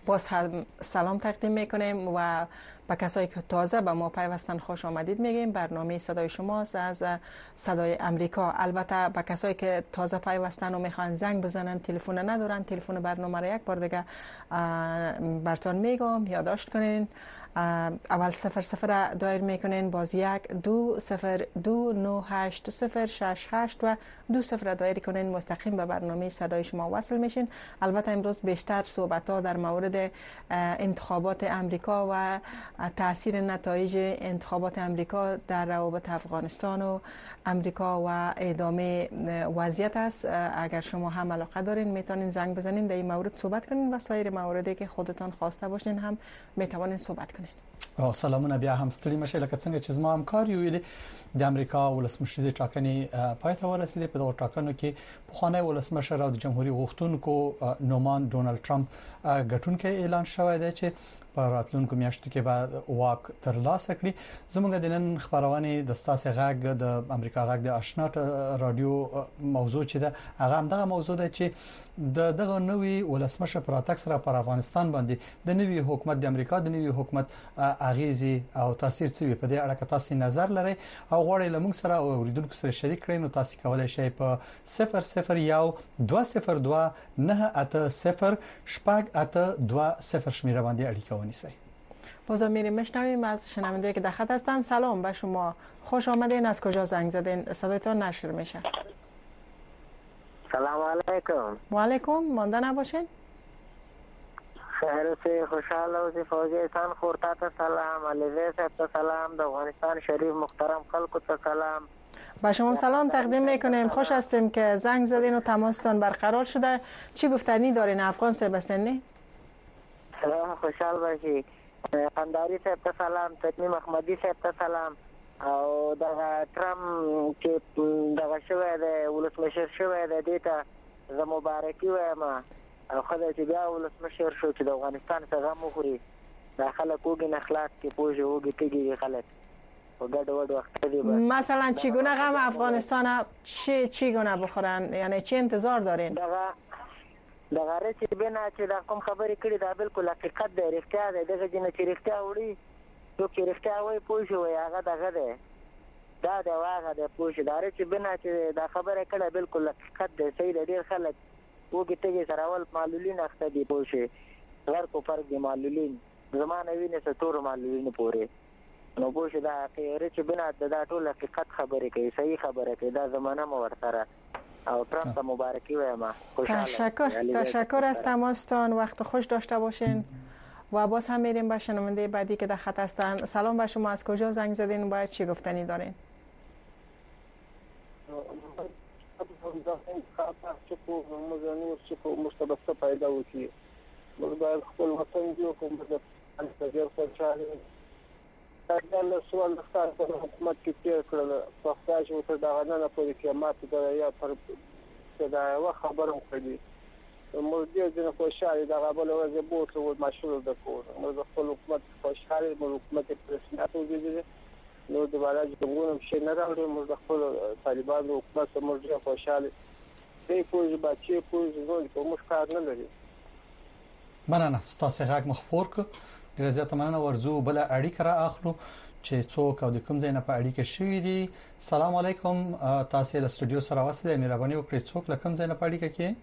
باز هم سلام تقدیم میکنیم و به کسایی که تازه به ما پیوستن خوش آمدید میگیم. برنامه صدای شماست از صدای امریکا. البته به کسایی که تازه پیوستن و میخوان زنگ بزنن، تلفن ندارن، تلفن برنامه را یک بار دیگه براتون میگم یادداشت کنین. اول صفر صفر دایر میکنین، باز یک دو صفر دو نه هشت صفر شش هشت و دو صفر دایر کنین، مستقیم به برنامه صدای شما وصل میشین. البته امروز بیشتر صحبت ها در مورد انتخابات امریکا و تاثیر نتایج انتخابات امریکا در روابط افغانستان و امریکا و ادامه وضعیت است. اگر شما هم علاقه دارین میتونین زنگ بزنین در این مورد صحبت کنین و سایر مواردی که خودتان خواسته باشین هم میتوانین صحبت کنین. سلامونه، بیا هم ستړي مشه. لکه څنګه چې زما همکار یو د امریکا ولسمشر ټاکنې پای ته ورسېدې. په دغه ټاکنو کې پخوانی ولسمشر او د جمهوریت غوښتونکو نومان ډونالد ټرمپ ګټونکي اعلان شوی دی چې په راتلونکو میاشتو کې به واک ترلاسه کړي. زموږ د نن خبرونه د ستاسو غږ د امریکا غږ د آشنا رادیو موضوع چې ده هغه هم دغه موضوع ده چې د دغه نوې ولسمشر پر اتاک سره پر افغانستان باندې د نوې حکومت د امریکا د نوې حکومت اغیزي او تاثیر څه وي. په دې اړه که تاسو نظر لرئ او غواړئ لمونږ سره او اوریدونکو سره شریک کړئ نو تاسو کولای شئ په صفر صفر یک دو صفر دو نه اته صفر شپږ اته دو صفر شمیره باندې اړیکه ونیسئ. بازم میریم میشنویم از شنونده که در خط هستن. سلام به شما، خوش آمدین. از کجا زنگ زدین؟ صدایتان نشر میشه. سلام علیکم. و علیکم، مانده نباشین. خیر سی خوشحال اوسئ. فوجي تان خورتا ته سلام، علیزه صاحب ته سلام، د افغانستان شریف محترم خلکو ته سلام. با شما سلام تقدیم میکنیم. خوش هستیم که زنگ زدین و تماستان برقرار شده. چی گفتنی دارین؟ افغان صاحب هستین نه؟ سلام، خوشحال باشی. قنداری صاحب ته سلام، تطمیم احمدی صاحب ته سلام او دغه ټرمپ چې دغه شوی دی ولسمشر شوی دی دې ته زه مبارکي وایم او خدای چې بیا ولسمشر شو چې د افغانستان څخه غم وخوري. دا خلک وګي نه اخلاق کې پوه شو وګي تیږي خلک و گرد ورد وقت دی. مثلا چگونه غم افغانستان چی چگونه بخورن؟ یعنی چی انتظار دارین؟ دغه دغه رچې بنا چې دا کوم خبرې کړي دا بالکل حقیقت دی، رښتیا دی. دغه جن چې رښتیا وړي څوک چې رښتیا وایي پوه شو هغه دغه دی، دا د واغه د پوه شو. دا رچې بنا چې دا خبره کړه بالکل حقیقت دی. صحیح دی. ډېر خلک وګي تګي سره ول معلولین اخته دي پوه شي. غیر کو فرق دی معلولین زمانه ویني ستور معلولین پورې نو پوه شي. دا رچې بنا دا ټول حقیقت خبرې کوي، صحیح خبره کوي. دا زمانه مو ورسره او ترامپ مبارکی وایم. تشکر تشکر از تماستان. وقت خوش داشته باشین و باز هم میریم به شنونده بعدی که در خط هستن. سلام به شما، از کجا زنگ زدین؟ باید چی گفتنی دارین؟ مستبسه پیدا وکړي. موږ باید خپل وطن جوړ کړو. ډېر خوشاله دا له سوال د حکومت کې تیر کړل په خاص او تر دا نه پوهې کې ماته دا یا پر دا یو خبره وکړي. موږ دې ځنه خوشاله دا غبل ورځ بوت او مشهور د کور موږ خپل حکومت خوشاله موږ حکومت پرسنات وګورئ نو د بالاج کوم شي نه راوړي. موږ خپل طالبان او حکومت موږ خوشاله دی پوهې بچي پوهې زول کوم کار نه لري. مننه ستاسو غږ مخفور کو. ډیره زیاته مننه. ورزو بل اړیکه را اخلو چې څوک او د کوم ځای نه په اړیکه شوی دي. سلام علیکم، تاسو له استودیو سره واسه مهرباني وکړئ څوک له کوم ځای نه په اړیکه کې؟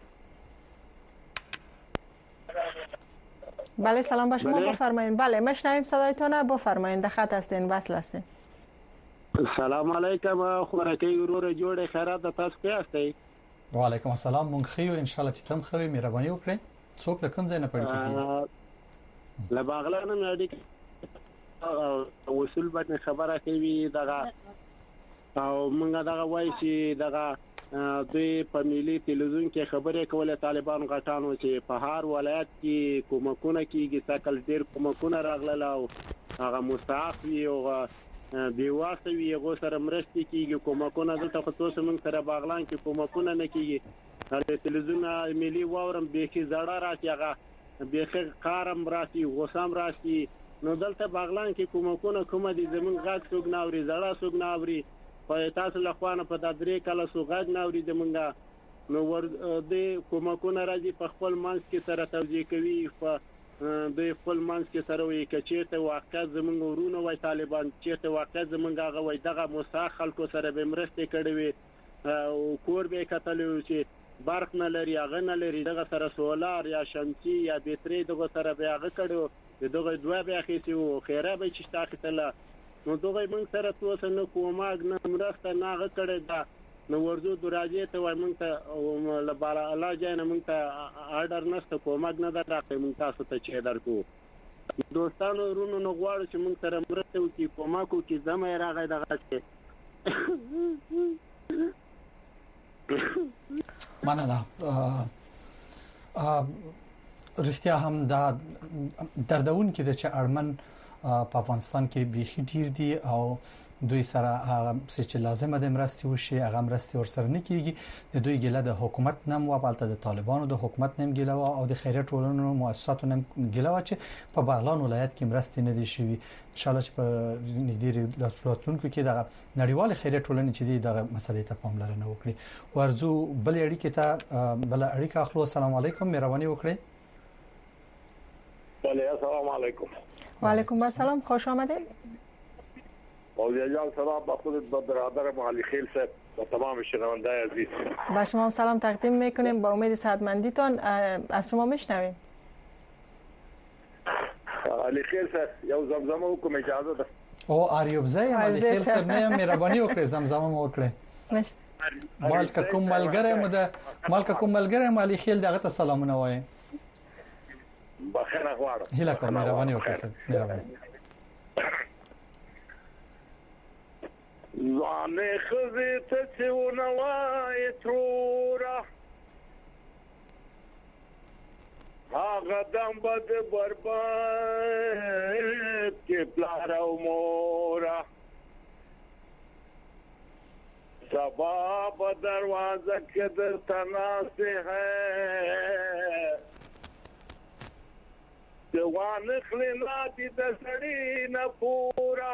بله سلام به شما، بفرمایید. بله مشنویم صدایتون، بفرمایید. در خط هستین، وصل هستین. سلام علیکم، خوراکي ورور جوړه خیرات تاسو کې هستئ؟ و علیکم السلام. مونږ خو ان شاء الله چې تم خو مهرباني وکړئ څوک له کوم ځای نه په اړیکه کې؟ لباغلانه مې وصول باندې خبره کوي دغه او موږ دغه وایي چې دغه دوی په ملي تلویزیون کې خبرې کولې طالبان غټانو چې په هر ولایت کې کومکونه کیږي سکل ډیر کومکونه راغله او هغه مستحق وي او بیواسه وي هغه سره مرستې کیږي کومکونه دلته خو تاسو موږ سره باغلان کې کومکونه نه کیږي. د تلویزیون ملي واورم به کې زړه راځي هغه به قارم راسي غوسام راسي نو دلته باغلان کې کومکونه کومه دي زمون غاښ څوک ناوري زړه څوک ناوري په تاسو له خوانه په د درې کله سو غاښ ناوري زمونږه نو ور د کومکونه راځي په خپل منځ کې سره توجیه کوي په د خپل منځ کې سره وي چې واقعا زمونږ ورونه وای طالبان چې واقعا زمونږ هغه وای دغه موسی خلکو سره به مرسته کړي وي او کور به کتلو چې برق نه لري هغه نه لري دغه سره سولار یا شمسي یا بیتري دغه سره به هغه کړو دغه دوه به اخیسي او خیره به چې تاخته نو دغه موږ سره توسه نه کوماګ نه مرسته نه هغه کړي دا نو ورزو دراجه ته وای موږ ته لباره الله جان موږ ته آرډر نشته کومک نه درکې موږ تاسو ته چې درکو دوستانو ورونو نو غواړو چې موږ سره مرسته وکړي کومک وکړي زموږ راغی دغه څه مننه رښتیا هم دا دردون کې د چې اړمن په افغانستان کې بيخي ډیر دي او دوی سره هغه چې لازمه د مرستي وشي هغه مرستي ورسره نه کیږي د دوی ګله د حکومت نم او بالته د طالبانو د حکومت نم ګله او د خیریت ټولنو مؤسساتو نم ګله چې په بغلان ولایت کې مرستي نه دي شوی ان شاء الله چې په نږدې راتلونکو کې د نړیوال خیریت ټولنې چې د مسلې ته پاملرنه وکړي ورزو بل اړیکې ته بل اړیکه اخلو السلام علیکم مهرباني وکړئ بله السلام علیکم و علیکم السلام خوش آمدید مولانا جان سلام با خودت با برادرم علی خیل صاحب و تمام شنوندگان عزیز با شما سلام تقدیم میکنیم با امید صحتمندیتان از شما میشنویم علی خیل صاحب یو زمزمه حکم اجازه ده او آریوبزه علی خیل صاحب نه مهرباني وکړئ زمزمه وکړئ مالک کوم ملګری مو ده مالک کوم ملګری مو علی خیل دغه ته سلامونه وایي بخیر غواړم هله کوم مهرباني وکړئ مهرباني زانه خزی تچو نوای ترورا آغا دم بد برباد که پلارا و مورا سباب دروازه که در تناسه ہے دوان خلیناتی دسڑی نپورا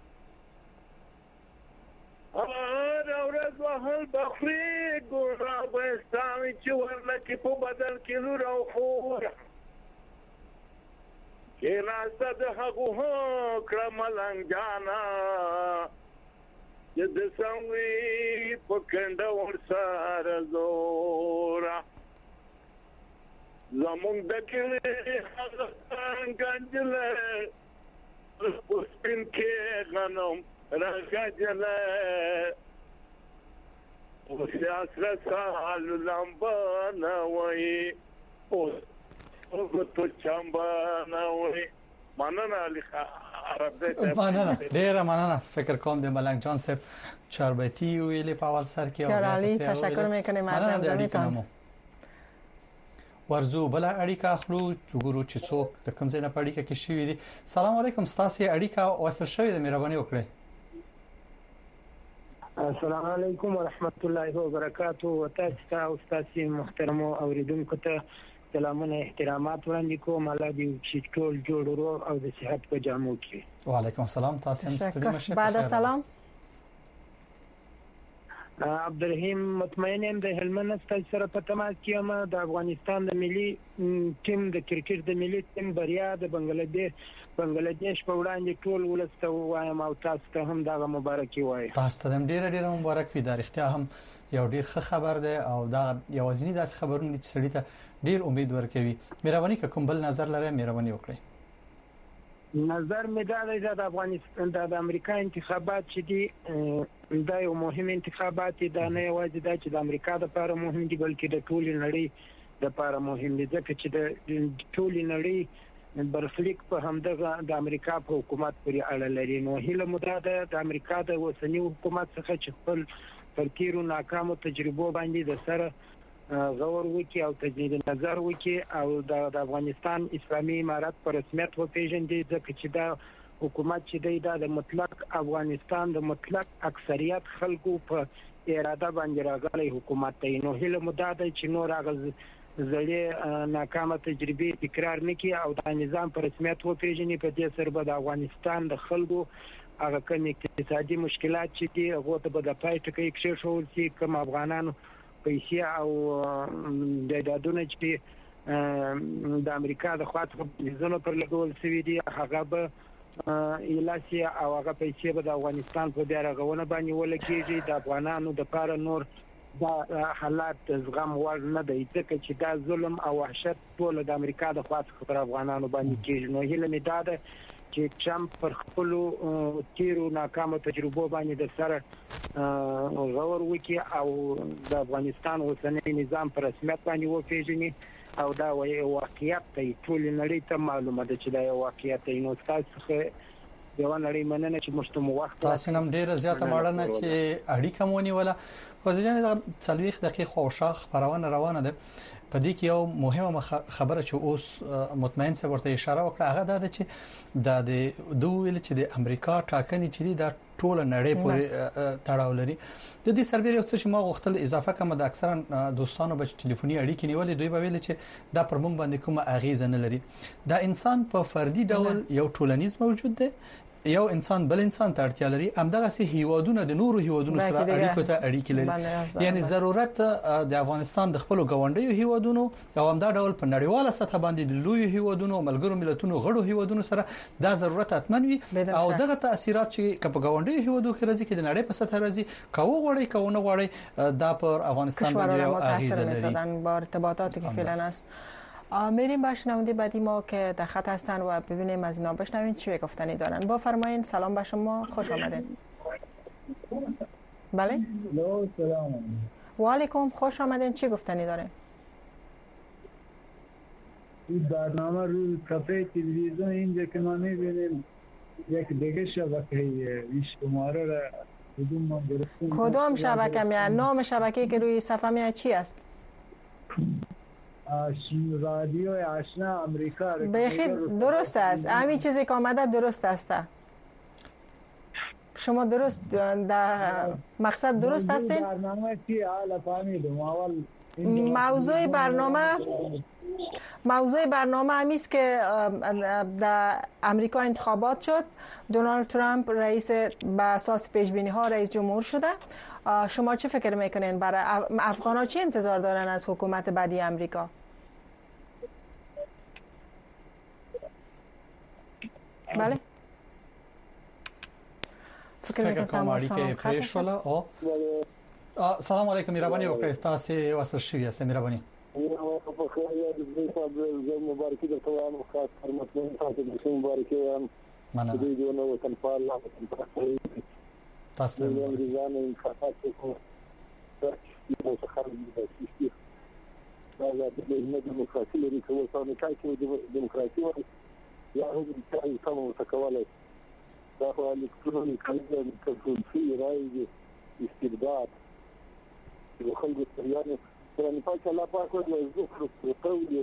اور اورز وحل بخری گورا بستاوی چی ورلکی پو بدل کی لور او خور کی ناستا ده حقو ها کرمالنگ جانا جد سنوی پکنده ورسار زورا زمون دکلی حقان گنجله پسپین که غنم رغجله او سیاست سالو لمبانا وای او تو چمبانا وای مننه علی عرب دې مننه ډیر مننه فکر کوم د ملنګ جان صاحب چاربیتی ویلې په اول سر کې او علی تشکر میکنیم از همدمیتان ورزو بل اړیکه اخلو وګورو چې څوک د کوم ځای نه اړیکه کې شوی دي سلام علیکم ستاسو اړیکه وصل شوی د مهرباني وکړئ السلام علیکم ورحمت الله وبرکاته وتاسو او تاسو محترم اوریدونکو ته سلامونه احترامات وړاندې کوم الله دې چې ټول جوړ او د صحت په جامو کې وعلیکم السلام تاسو هم ستړي مشه بعد سلام عبدالرحیم مطمئن یم د هلمند ستاسو سره په تماس کې یم د افغانستان د ملي ټیم د کرکټ د ملي ټیم بریا د بنگلاديش بنگلاديش په وړاندې ټول ولسته وایم او تاسو ته هم دا مبارکي وایم تاسو ته هم ډیر ډیر مبارک وي د اختیار هم یو ډیر ښه خبر ده او دا یوازینی داس خبرونه چې سړی ته ډیر امید ورکوي مهرباني کوم بل نظر لرئ مهرباني وکړئ نظر مې دا دی د افغانستان د امریکا انتخابات چې دي دا یو مهم انتخابات دي دا نه یوازې دا چې د امریکا لپاره مهم دي بلکې د ټول نړۍ لپاره مهم دي ځکه چې د ټول نړۍ برخلیک په همدغه د امریکا په حکومت پورې اړه لري نو هیله مو دا ده د امریکا د اوسنی حکومت څخه چې خپل ترکیرو ناکامو تجربو باندې د سره غور وکي او تجدید نظر وکي او د افغانستان اسلامي امارت پر رسمیت وپیژندي ځکه چې دا حکومت چې دی دا د مطلق افغانستان د مطلق اکثریت خلکو په اراده باندې راغلی حکومت دی نو هیله مو دا ده چې نور هغه زړې ناکامه تجربې تکرار نکړي او د نظام پر رسمیت وپیژني په دې سره به د افغانستان د خلکو هغه کوم اقتصادي مشکلات چې دي هغه ته به د پای ټکی کېښول شي کوم افغانانو پیسې او د دادونه چې د امریکا د خاطر ځنو پر لګول سوي دي هغه به ایلاسي او هغه پیسې به د افغانستان په بیا رغونه باندې ولګيږي. د افغانانو د پاره نور دا حالات زغم وړ نه دی ځکه چې دا ظلم او وحشت ټول د امریکا د خاطر پر افغانانو باندې کېږي. نو هیله مې ده چې ټرمپ پر خپل تیرو ناکامو تجربو باندې د سره غور وکړي او د افغانستان اوسنی نظام پر رسمیت باندې وپیژني او دا واقعیت ته ټول نړۍ ته معلومه ده چې دا یو واقعیت دی. نو تاسو څخه یو نړۍ مننه چې مشتمو وخت تاسو نم ډیره زیاته ماړنه چې اړیکه مونی ولا وزجان د څلويخ دقیقې خوشا خبرونه روانه ده. په دې کې یو مهمه خبره چې اوس مطمئن څه ورته اشاره وکړه هغه دا ده چې د دوه ویل چې د امریکا ټاکنې چې د ټول نړۍ پورې تړاو لري. د دې سربېره یو څه چې ما غوښتل اضافه کوم د اکثرا دوستانو به ټلیفوني اړیکې نیولې دوی به ویل چې دا پر موږ باندې کومه اغیزه نه لري. دا انسان په فردي ډول یو ټولنیز موجود دی یو انسان بل انسان ته اړتیا لري همدغه سي هیوادونه د نورو هیوادونو سره اړیکو ته اړیکې لري یعنی ضرورت د افغانستان د خپل غونډیو هیوادونو او همدا ډول په نړیواله سطح باندې د لوی هیوادونو ملګرو ملتونو غړو هیوادونو سره دا ضرورت اتمن وي او دغه تاثیرات چې په غونډیو هیوادو کې راځي کې د نړۍ په سطح راځي کاوه غوړي کاوه نه غوړي دا پر افغانستان باندې یو اغیزه لري با ارتباطاتی که فعلا است. میریم به شنونده بعدی ما که در خط هستن و ببینیم از اینا بشنوین چی گفتنی دارن. با فرمایین سلام به شما خوش آمدین. بله سلام و علیکم خوش آمدین چی گفتنی دارین؟ این برنامه روی کافه تلویزیون اینجا که ما میبینیم یک دیگه شبکه شماره را کدوم ما درستیم کدوم شبکه میاد؟ نام شبکه که روی صفحه میاد چی است؟ رادیو آشنا امریکا. بخیر درست است همین چیزی که آمده درست است شما درست در مقصد درست هستین؟ برنامه چی حالا فهمیدم اول موضوع برنامه موضوع برنامه همی است که در امریکا انتخابات شد دونالد ترامپ رئیس به اساس پیش بینی ها رئیس جمهور شده. شما چه فکر میکنین برای افغان ها چی انتظار دارن از حکومت بعدی امریکا؟ بله فکر میکنم تماس که پریشولا او سلام علیکم مهربانی وکړئ تاسو واسه شوی است مهربانی په خیر یې د مبارکي د توان خاص حرمت تاسو د مبارکي یم مننه دې دی نو وطن پال الله تاسو د انګریزانو انتخابات کو تاسو خلک دي دا د دیموکراسي لري کوم څه نه کوي چې دیموکراسي وایي یا هم چې تاسو تکواله دا خو الکتروني کلیزه کنټرول شي راځي استبداد یو خلک یعنی ترنه پاک الله پاک او ذکر قوي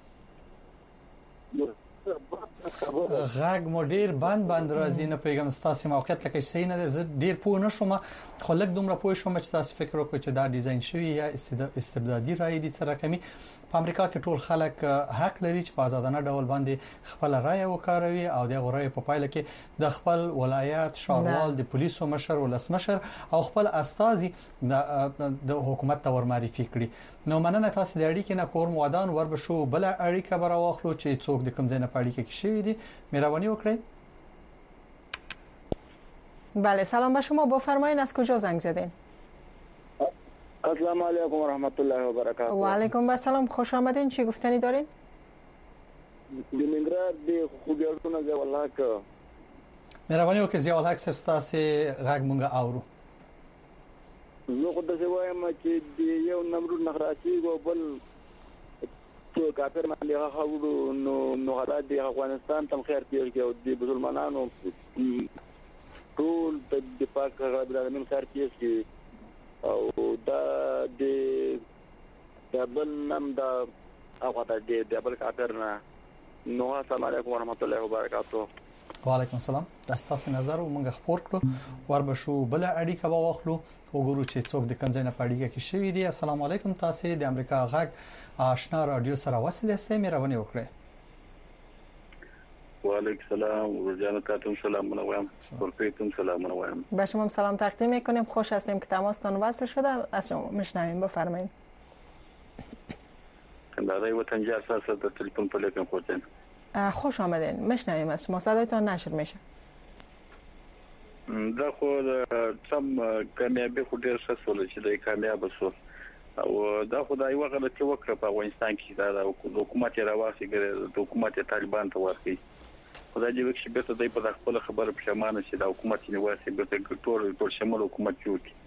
غاګ مو ډیر بند بند راځي نه پیغام تاسو موقعیت لکه شي نه زه ډیر پوه نشم خو لږ دومره پوه شوم چې تاسو فکر وکړئ چې دا ډیزاین شوی یا استبدادي رائے دي سره کمی په امریکا کې ټول خلک حق لري چې په آزادانه ډول باندې خپل رائے وکاروي او د غوړې په پایله کې د خپل ولایت شاروال د پولیسو مشر ولسمشر او خپل استازي د حکومت ته ورمعرفي کړي. نو مننه تاسو د اړیکې نه کور موادان ور بشو بل اړیکه براوخلو چې څوک د کوم ځای نه پاړی کې شوی دي مهرباني وکړئ. بله سلام به شما بفرمایید از کجا زنگ زدین؟ السلام علیکم و رحمت الله و برکاته. و علیکم السلام خوش آمدین چی گفتنی دارین؟ د ننګرهار د خوګړونو ځوالک مهرباني وکړئ ځوالک سرستاسي غږ مونږه اورو. زه خو د وایم چې د یو نمرود نخراسي او بل څو کافر باندې هغه نو نو غلا د افغانستان تم خیر کیږي او د مسلمانانو ټول د پاک غرب العالمین خیر کیږي او دا د دبل نم دا هغه د دبل کافر نه نو السلام علیکم ورحمت الله وبرکاته. وعلیکم السلام. تاسو نظر مونږ خبر کړو ور بشو بل اړیکه به واخلو وګورو چې څوک د کوم ځای نه پاړیږي کې شوی دی. السلام علیکم تاسو د امریکا غږ آشنا رادیو سره وصل یاست مهرباني وکړئ. و علیکم السلام ورجان تاتون سلام وایم پرفیتون سلام وایم. به شما سلام تقدیم میکنیم. خوش هستیم که تماستان وصل شده. از شما میشنویم، بفرمایید. کندهاری وطن جار ساز در تلفن پلیکم خودتون. خوش آمدین. میشنویم از شما، صدایتان نشر میشه. دا خو تم کامیابی خو ډیر ښه سول چې د کامیاب شو او دا خو دا یو غلطي وکړه په افغانستان کې دا د حکومت راواسي ګره د حکومت طالبان ته ورکړي خدای دې وکړي به ته په خپل خبره پښمانه شي د حکومت نیواسي به ټول ټول شمول حکومت جوړ کړي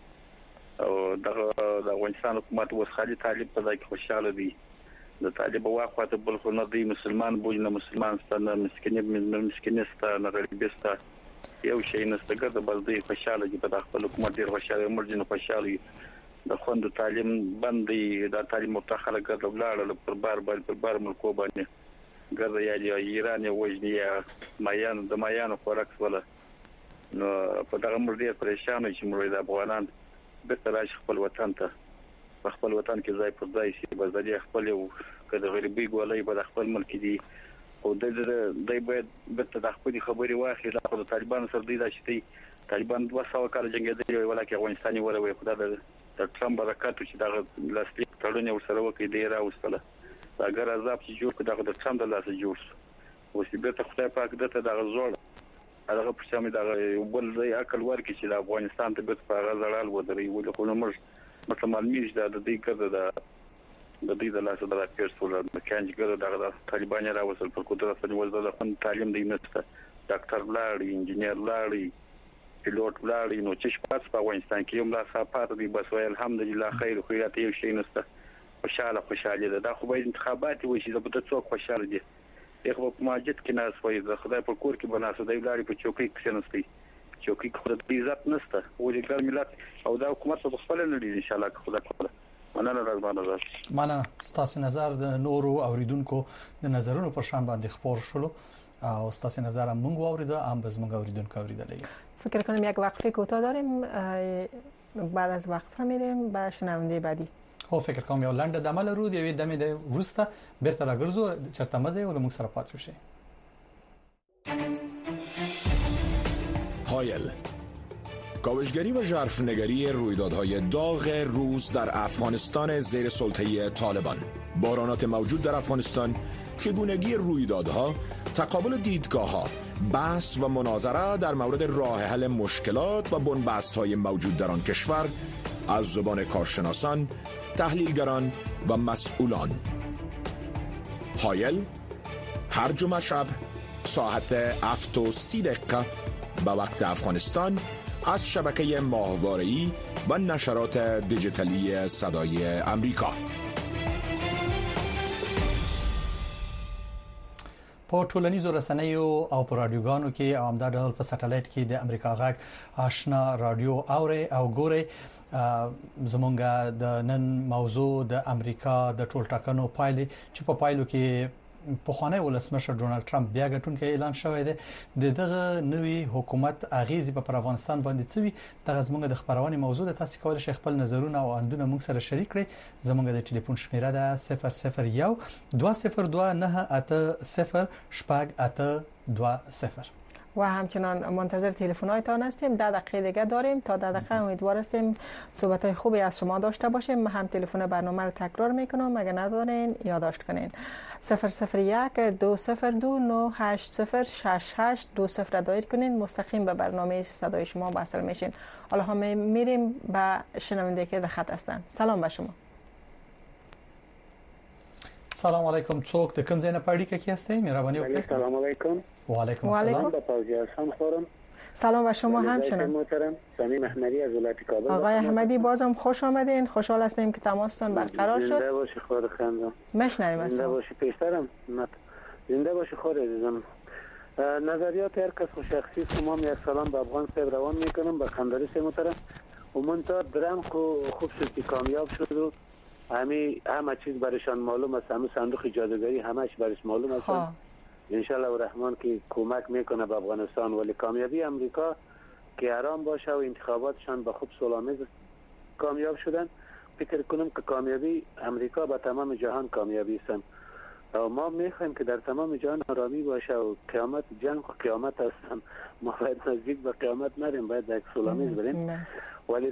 او د افغانستان حکومت اوس خالي طالب په ځای کې خوشاله دي د طالب واقعه بل خو نه دی مسلمان بوج نه مسلمان ستنه مسکینه مسکینسته نه غریبسته یو شي نستګر د بلدی خوشاله دي په خپل حکومت ډیر خوشاله مرجن خوشاله د خوند تعلیم باندې د تعلیم متأخره ګرځول لاړل پر بار بار پر بار ملکو باندې ګرځي یا ایران یو وجنیا مایان د مایانو خورکس ولا نو په دغه مر ډیر پریشان چې مړ د افغانان به ترش خپل وطن ته خپل وطن کې ځای پر ځای شي بزدي خپل یو کده غریبي ګولای په خپل ملک دي او د دې باید به د خپل خبري واخلي د طالبان سره دی چې طالبان دوه سوه کال جنگیدلي ولکه افغانستاني وروي خدای د ترامپ برکات چې دا لاستیک تړون یو سره وکړي دی راوستله دا ګر عذاب چې جوړ کړه د ترامپ د لاس جوړ او چې به ته خدای پاک دته د غزول هغه په شامل د بل ځای عقل ورکړي چې د افغانستان ته به په غزړال ودرې ولې خو نو موږ مطلب میش د دې کړه د د دې د لاس د راپیرسول د کانج ګر د طالبان راوصل پر قدرت باندې ولدا د خپل تعلیم دی نشته ډاکټر لاړی انجنیر لاړی پیلوټ لاړی نو چې شپږ په افغانستان کې هم لا صفات دی بس وای الحمدلله خیر خو یاته یو شي نشته خوشاله خوشاله ده دا خو به انتخابات وشي د بده څوک خوشاله دي دغه په ماجد کې ناس وای د خدای په کور کې بناسه دی لاړی په چوکۍ کې نستی چوکۍ خو د عزت نشته ولې ګر ملت او دا حکومت په خپل نه لري ان شاء الله خدای خپل مننه راځم راځم مننه ستاسو نظر د نورو اوریدونکو د نظرونو پر شان باندې خبر شلو او ستاسو نظر هم موږ اوریده هم به موږ اوریدونکو اوریدل فکر کنم یک وقفه کوتاه داریم بعد از وقفه میریم به شنونده بعدی خو فکر کوم یو لنډه دمه لرو دی وی دمه د ورسته بیرته راګرځو چرته مزه ول موږ سره پاتې شي. هایل کاوشگری و ژرفنگری رویدادهای داغ روز در افغانستان زیر سلطه طالبان، بارانات موجود در افغانستان، چگونگی رویدادها، تقابل دیدگاه‌ها، بحث و مناظره در مورد راه حل مشکلات و بنبست‌های موجود در آن کشور از زبان کارشناسان، تحلیلگران و مسئولان. هایل هر جمعه شب ساعت هفت و سی دقیقه به وقت افغانستان از شبکه ماهواره‌ای و نشرات دیجیتالی صدای امریکا. په ټولنیزو رسنیو او په رادیوګانو کې او همدا ډول په سټلایټ کې د امریکا غږ آشنا رادیو اوري او ګوري زمونږ د نن موضوع د امریکا د ټول ټاکنو پایلې چې په پایلو کې په خوانی ولسمشر ډونالد ټرمپ بیا غټونکو اعلان شوی دی د دغه نوي حکومت اغیزې په افغانستان باندې څوي د زمونږ د خبرونه موضوع د تاسو کول شي خپل نظرونه او اندونه موږ سره شریک کړئ. زمونږ د ټلیفون شمیره ده صفر صفر یک دو صفر دو نه اته صفر شپږ اته دو صفر و همچنان منتظر تلفن‌هایتان هستیم. ده دقیقه دیگه داریم تا ده دقیقه امیدوار هستیم صحبت‌های خوبی از شما داشته باشیم. من هم تلفن برنامه رو تکرار میکنم، اگه ندارین یادداشت کنین. صفر صفر یک دو صفر دو نه هشت صفر شش هشت دو صفر دایر کنین، مستقیم به برنامه صدای شما وصل میشین. حالا هم میریم به شنونده که در خط هستن. سلام به شما. سلام علیکم. څوک د کوم ځای نه پاړی کې هستئ؟ مهرباني وکړئ. سلام علیکم. و علیکم السلام. با پوزی هستم خورم. سلام و شما همچنان. محترم صمیم احمدی از ولایت کابل. آقای احمدی بازم خوش آمدین. خوشحال هستیم که تماستون برقرار شد. زنده باشی خور خندم. مشنویم از زنده شما. باشی پیشترم. زنده باشی خور عزیزم. نظریات هر کس خو شخصی شما یک سلام به افغان صاحب روان میکنم به خنداری سه محترم. و منتها درم خو خوب شد که کامیاب شد و همه همه چیز برایشان معلوم است. همه صندوق جادوگری همش برایش معلوم است. ان شاء الله الرحمن که کمک میکنه به افغانستان. ولی کامیابی امریکا که آرام باشه و انتخاباتشان به خوب سلامت کامیاب شدن، فکر کنم که کامیابی امریکا به تمام جهان کامیابی است. و ما میخوایم که در تمام جهان آرامی باشه و قیامت جنگ و قیامت هستن، ما باید نزدیک به قیامت نریم، باید در صلح‌آمیز بریم. ولی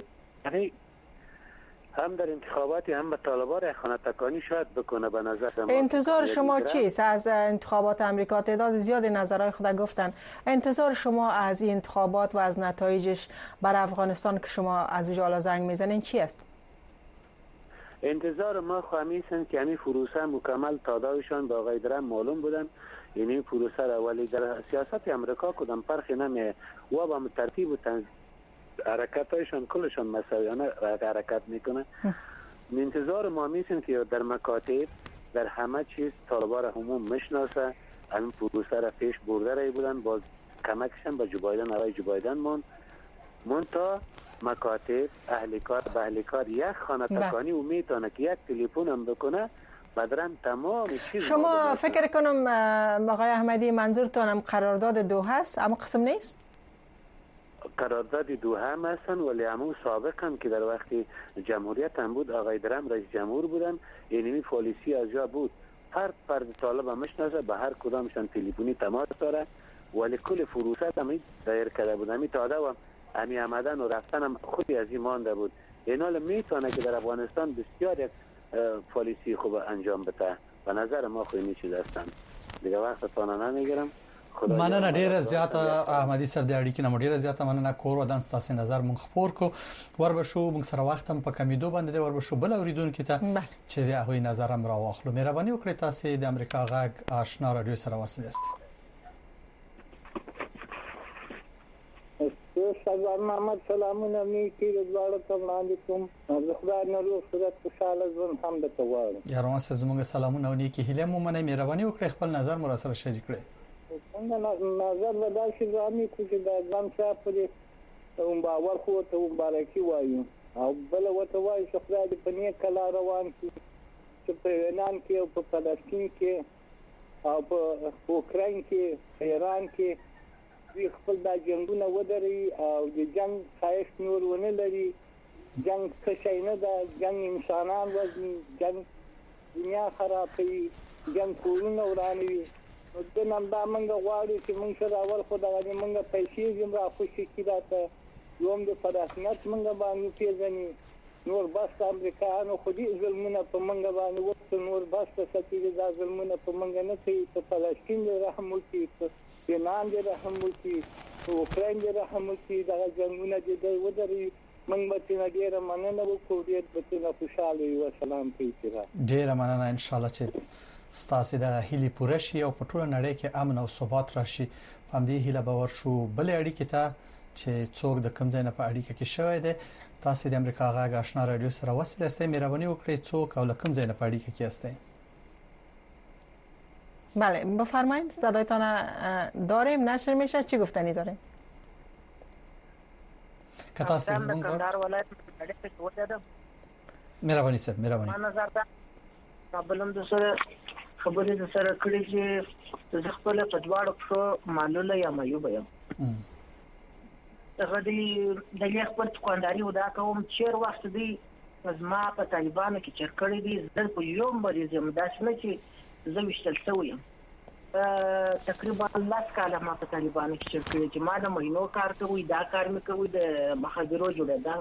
هم در انتخاباتی هم به طالبان خانه تکانی شاید بکنه. به نظر ما انتظار شما چیست از انتخابات امریکا؟ تعداد زیاد نظرهای خود گفتن. انتظار شما از این انتخابات و از نتایجش بر افغانستان که شما از اونجا زنگ میزنین چی است؟ انتظار ما خواهمیسن که همین فروسه مکمل تادایشان با آقای درم معلوم بودن. یعنی فروسه را ولی در سیاست امریکا کدام فرقی نمیه و با ترتیب و تنظیم حرکتایشان کلشان مساویانه حرکت میکنه. انتظار ما میسن که در مکاتب در همه چیز طالبان را همون مشناسه، همین پروسه را پیش برده رای بودن، باز کمکشن به جو بایدن آقای جو بایدن مون منتا مکاتب اهل کار به اهل کار یک خانه تکانی و میتونه که یک تلفن هم بکنه بدرم تمام چیز. شما فکر کنم آقای احمدی منظورتان هم قرارداد دوحه است اما قسم نیست؟ قرارداد دوحه هم هستن ولی همون سابق هم که در وقت جمهوریت هم بود آقای درم رئیس جمهور بودن، یعنی پالیسی از جا بود هر فرد طالب هم مشناسه به هر کدامشان تلفنی تماس داره ولی کل فروست هم دایر کرده بود. همی تاده و همی آمدن و رفتن هم خودی از این مانده بود. این حال میتونه که در افغانستان بسیار یک پالیسی خوب انجام بده. به نظر ما خوی میچید هستن دیگه وقت تانه نمیگیرم. مننه ډیره زیاته احمدي سر د اړیکې نه ډیره زیاته مننه. کور ودان ستاسو نظر مونږ خبر کو ور بشو مونږ سره وخت هم په کمیدو باندې ور بشو بل اوریدونکو ته چې د هغوی نظر هم راوخلو. مهرباني وکړئ تاسو د امریکا غږ آشنا رادیو سره وصل یاست. سردار محمد سلامونه میکی د دواړو ته وړاندې کوم. زه خدای نه روغ صورت خوشاله ژوند هم درته غواړم. یارو صاحب زموږ سلامونه او نیکی هیله مو منئ. مهرباني وکړئ خپل نظر مو سره شریک کړئ. څنګه نظر ودا چې ځامي کوچې د ځم صاحب په اون باور خو ته مبارکي وایو او بل وته وایي چې خدای دې په نیک کلا روان کړي چې په یونان کې او په فلسطین کې او په اوکراین کې ایران کې دوی خپل دا جنګونه ودري او د جنګ خایښت نور ونه لري. جنګ څه شی نه ده، جنګ انسانان وژني، جنګ دنیا خرابوي، جنګ کورونه ورانوي. نو د نن دا موږ غواړو چې موږ سره اول خو دغه موږ پیسې زم را خوشي کړه یوم د فرصت موږ باندې پیژني نور بس امریکایانو خو دې ظلمونه په موږ باندې وکړ، نور بس ستې دا ظلمونه په موږ نه کوي. په فلسطین رحم وکړي، په یونان دې رحم وکړي، په اوکراین دې رحم وکړي. دغه جنګونه دې دوی ودري. موږ به تېنه ډېره مننه وکړو، ډېر به تېنه خوشحاله یو. سلام کوي ډېره مننه. انشاءالله چې ستاسو د هیلې پوره شي او په ټوله نړۍ کې امن او ثبات راشي. په همدې هیله باور شو بل اړیکې ته چې څوک د کوم ځای نه په اړیکه کې شوی دی. تاسو د امریکا غږ آشنا رادیو سره وصل یاستئ. مهرباني وکړئ څوک او له کوم ځای نه په اړیکه کې یاستئ. بله بفرمایید صدایتان داریم. نشر میشه چی گفتنی داریم؟ که تاسو زموږ کندهار ولایت اړیکه وځم. مهرباني صاحب مهرباني. ما نظر دا قبلم د سره خبرې د سره کړې چې د خپل په دواړو په معلوله یا مېو بیم هغه دی د خپل دکانداري ودا کوم چیر وخت دی زما په طالبانو کې چیر کړې دي. زه په یو مریض یم داسې نه چې زه وشتل شوی یم. تقریبا لاس کاله ما په طالبانو کې چیر کړې چې ما د مهینو کار کوي، دا کار مې کوي د مخابرو جوړېدا.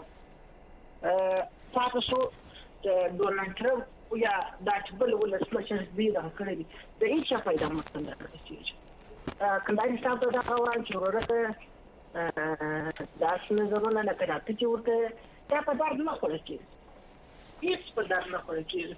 تاسو ډونالډ ټرمپ یا دا ټبل ولسمشر دې دا کړی دی د هیڅ فائدہ مطلب نه کیږي. کله چې تاسو دا وایي چې ورته دا څه زرونه نه کړه چې ورته دا په درد نه خوري کیږي، هیڅ په درد نه خوري کیږي.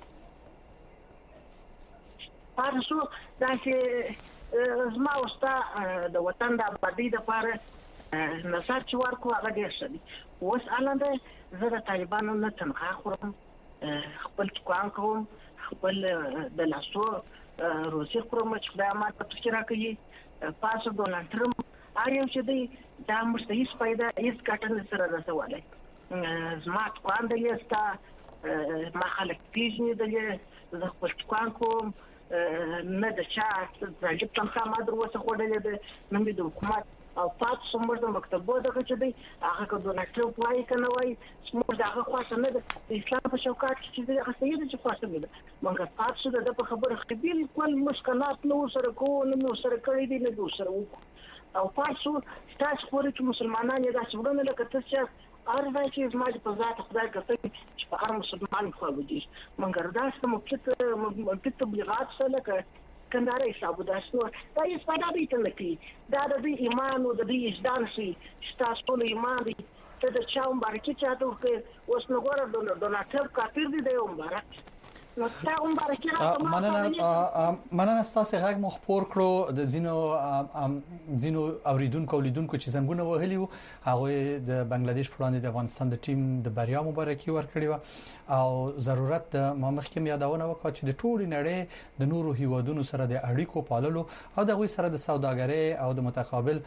تاسو دا چې زما وستا د وطن د آبادی لپاره نصر چې ورکو هغه ډیر ښه دي. اوس الانده زه د طالبانو نه تنخواه خورم، خپل دکان کوم، خپل د لاسو روزي خورم چې دا ما ته فکر راکړي. پاسو ډونالډ ټرمپ آیا چې دی دا مشته هیڅ پیدا هیڅ کټن سره رسولای. زما دکان دی استا ما خلک پیژني دی زه خپل دکان کوم نه د چا ځکه تنخواه ما دروسه خوړلې ده. نن د حکومت او پات سمور د مکتبو دغه چې دی هغه کو ډونالد ټرمپ وایي کنه وایي سمور دغه خاصه نه د اسلام په شوکات چې دی هغه سید چې خاصه نه ده مونږ پات شو د په خبره خبيل کول مشکلات نو سره کو نو سره کړی دي نه سره او پات شو تاسو پورې چې مسلمانان یې دا څنګه نه لکه چې ارزای چې زما په ذات خدای کوي چې په هر مسلمان خو ودی مونږ رداست مو چې مو په تبلیغات سره لکه کنداره حساب داشتو دا یې سپاده دي ته لکه دا د ایمان او د وجدان شي تاسو له ایمان دي ته د چا مبارکي چاته کې اوس نو ګوره ډونالد ټرمپ کافر دي د مبارک نو تا مبارکي راته مننه مننه تاسو غږ مخبور کړو د زینو زینو اوریدونکو لیدونکو چې زنګونه وهلي وو هغه د بنگلاديش پرانه د افغانستان د ټیم د بریا مبارکي ورکړي و او ضرورت د مخکې یادونه وکړه چې د ټولو نړۍ د نورو هیوادونو سره د اړیکو پاللو او د غوي سره د سوداګرۍ او د متقابل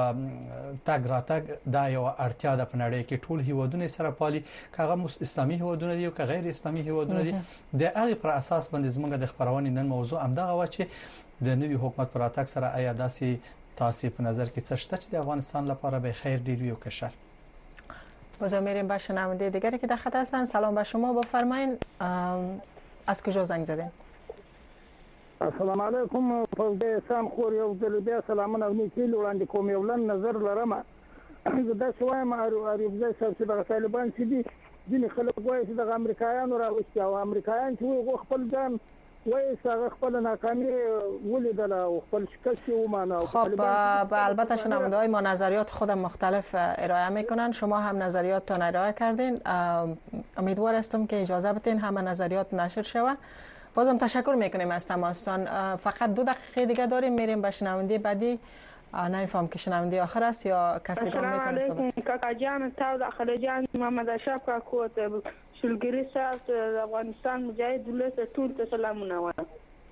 تګ راتګ دا یو اړتیا ده په نړۍ کې ټول هیوادونه سره پالي کاغه اسلامي هیوادونه دي او که غیر اسلامي هیوادونه دي د هغه پر اساس باندې زموږ د خبرونې نن موضوع همدغه و چې د نوي حکومت پر اتاک سره آیا داسې تاسو په نظر کې څه شته چې د افغانستان لپاره به خیر ډیر وي او که شر؟ باز میریم به شنونده دیگری که در خط هستن. سلام به شما، بفرمایید از کجا زنگ زدین؟ السلام علیکم. فوزه سام خور یو ځل بیا سلامونه او نیکی وړاندې کوم. یو لن نظر لرم دا شوایم اریوب ځای سره چې د طالبان چې دي ځینې خلک وایي چې د امریکایانو راوستي او امریکایان چې وایي خپل ځان وایي چې خپل ناکامي ولیدل او خپل شکست ومانه. خب البته شنونده‌های ما نظریات خود مختلف ارائه میکنن، شما هم نظریاتتان ارائه کردین. امیدوار هستم که اجازه بدین همه نظریات نشر شود. بازم تشکر میکنیم از تماستان. فقط دو دقیقه دیگه داریم میریم به شنونده بعدی. نمیفهم که شنونده آخر است یا کسی دیگه میتونه صحبت. السلام علیکم کاکا جان، تاو داخل جان محمد اشرف کاکو شلګری صاحب د افغانستان مجاهد ولس ټول ته سلامونه وایم.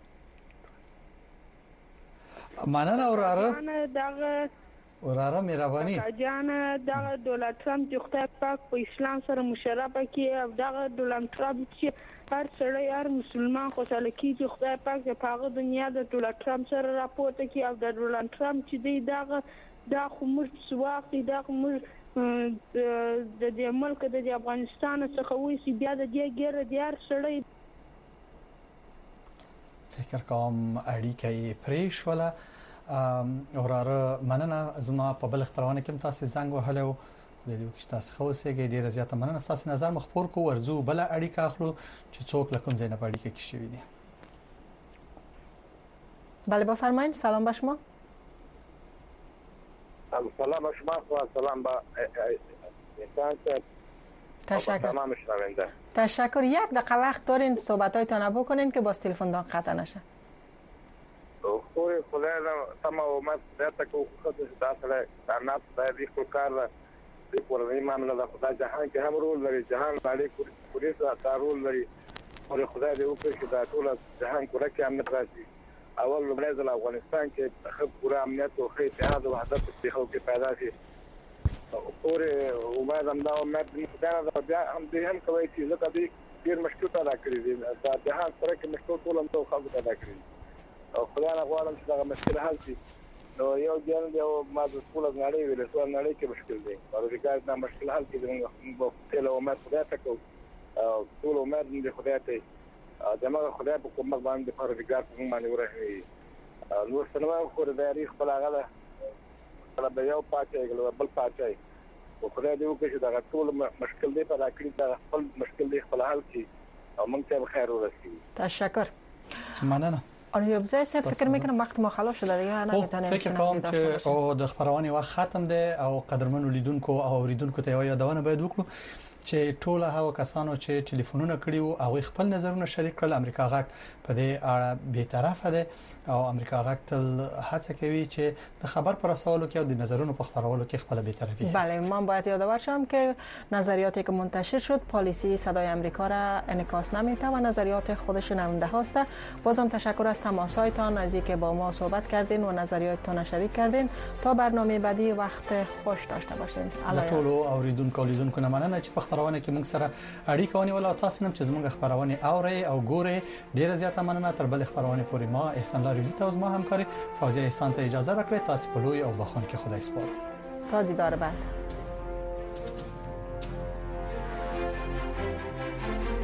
مننه اوراره دغه اوراره مهرباني کاکا جان دغه ډونالد ټرمپ چې خدای پاک په اسلام سره مشرفه کی او دغه ډونالد ټرمپ چې هر سړی هر مسلمان خوشاله کیږي خدای پاک په هغه دنیا د ډونالد ټرمپ سره راپورته کی او د ډونالد ټرمپ چې دی دغه دا خو موږ سواقي دا خو موږ د دې ملک د افغانستان څخه وایي بیا د دې ګر د هر سړی فکر کوم اړیکې پرېښ ولا اوراره. مننه. زما په بل خبرونه کې تاسو زنګ وهلو د دې کې تاسو خو سه ډیره زیاته مننه. تاسو نظر مخبور کو ورزو بل اړیکه اخلو چې څوک لکم زینب اړیکه کې شوی دي. بله بفرمایید. سلام به شما. سلام به شما و سلام به تشکر. تمام شنونده. تشکر. یک دقیقه وقت دارین صحبتایتان رو بکنین که باز تلفن دان قطع نشه. خو خدای تم او ما ته کو خدای داسره کارنات د دې کار د کورنۍ معاملې د خدای جهان کې هم رول لري، جهان باندې پولیس دا رول لري او خدای دې وکړي چې دا ټول جهان کور کې امنیت راشي. اول لمړی ځل افغانستان کې خپ پورا امنیت او اتحاد او وحدت په خو کې پیدا شي. پورې امید هم دا امید دې دا بیا هم دې هم کوي چې زه دې ډیر مشکل پیدا کړی دي دا جهان سره کې مشکل ټول هم ته خلک پیدا کړی او خدای نه غواړم چې دا مشکل حل شي. نو یو ځل یو ما د ټول نړۍ ویل ټول نړۍ کې مشکل دی او د دا مشکل حل کې موږ په له امید خدای ته کو او ټول امید دې خدای ته دماغ خدای په کوم باندې پروردګار په باندې ورهي. نو څنګه خو د تاریخ په لاغه کله به یو پاتې بل پاتې او خدای دې وکړي چې دا ټول مشکل دی پیدا کړی دا خپل مشکل دی خپل حل کړي او موږ ته خیر ورسیږي. تشکر. مننه. آره بزای سه فکر میکنم وقت ما خلاص شده دیگه نمیتونیم فکر کنم که او د خبرونه وخت ختم ده او قدرمنو لیدونکو او اوریدونکو ته یادونه باید وکړو چې ټول هغه کسانو چې ټلیفونونه کړي وو او خپل نظرونه شریک کړل. امریکا غاک په دې اړه به طرفه ده او امریکا غاک تل هڅه کوي چې د خبر پر رسولو کې او د نظرونو په خبرولو کې خپل به طرفي. بله من باید یادآور شم که نظریاتی که منتشر شد پالیسی صدای آمریکا را انعکاس نمی‌ده و نظریات خودش نمونده هاست. بازم تشکر از تماس‌هایتان از اینکه با ما صحبت کردین و نظریاتتان شریک کردین. تا برنامه بعدی وقت خوش داشته باشین. الله ټول اوریدونکو لیدونکو نه مننه چې خبرونه کې موږ سره اړیکه ونیول او تاسو نن چې زموږ خبرونه اوري او ګوري ډیره زیاته مننه. تر بل خبرونه پورې ما احسان الله ریاضی ته زما همکاري فوزیه احسان ته اجازه راکړئ. تاسو په لوی او بخون کې خدای سپارم. تا دیدار بعد.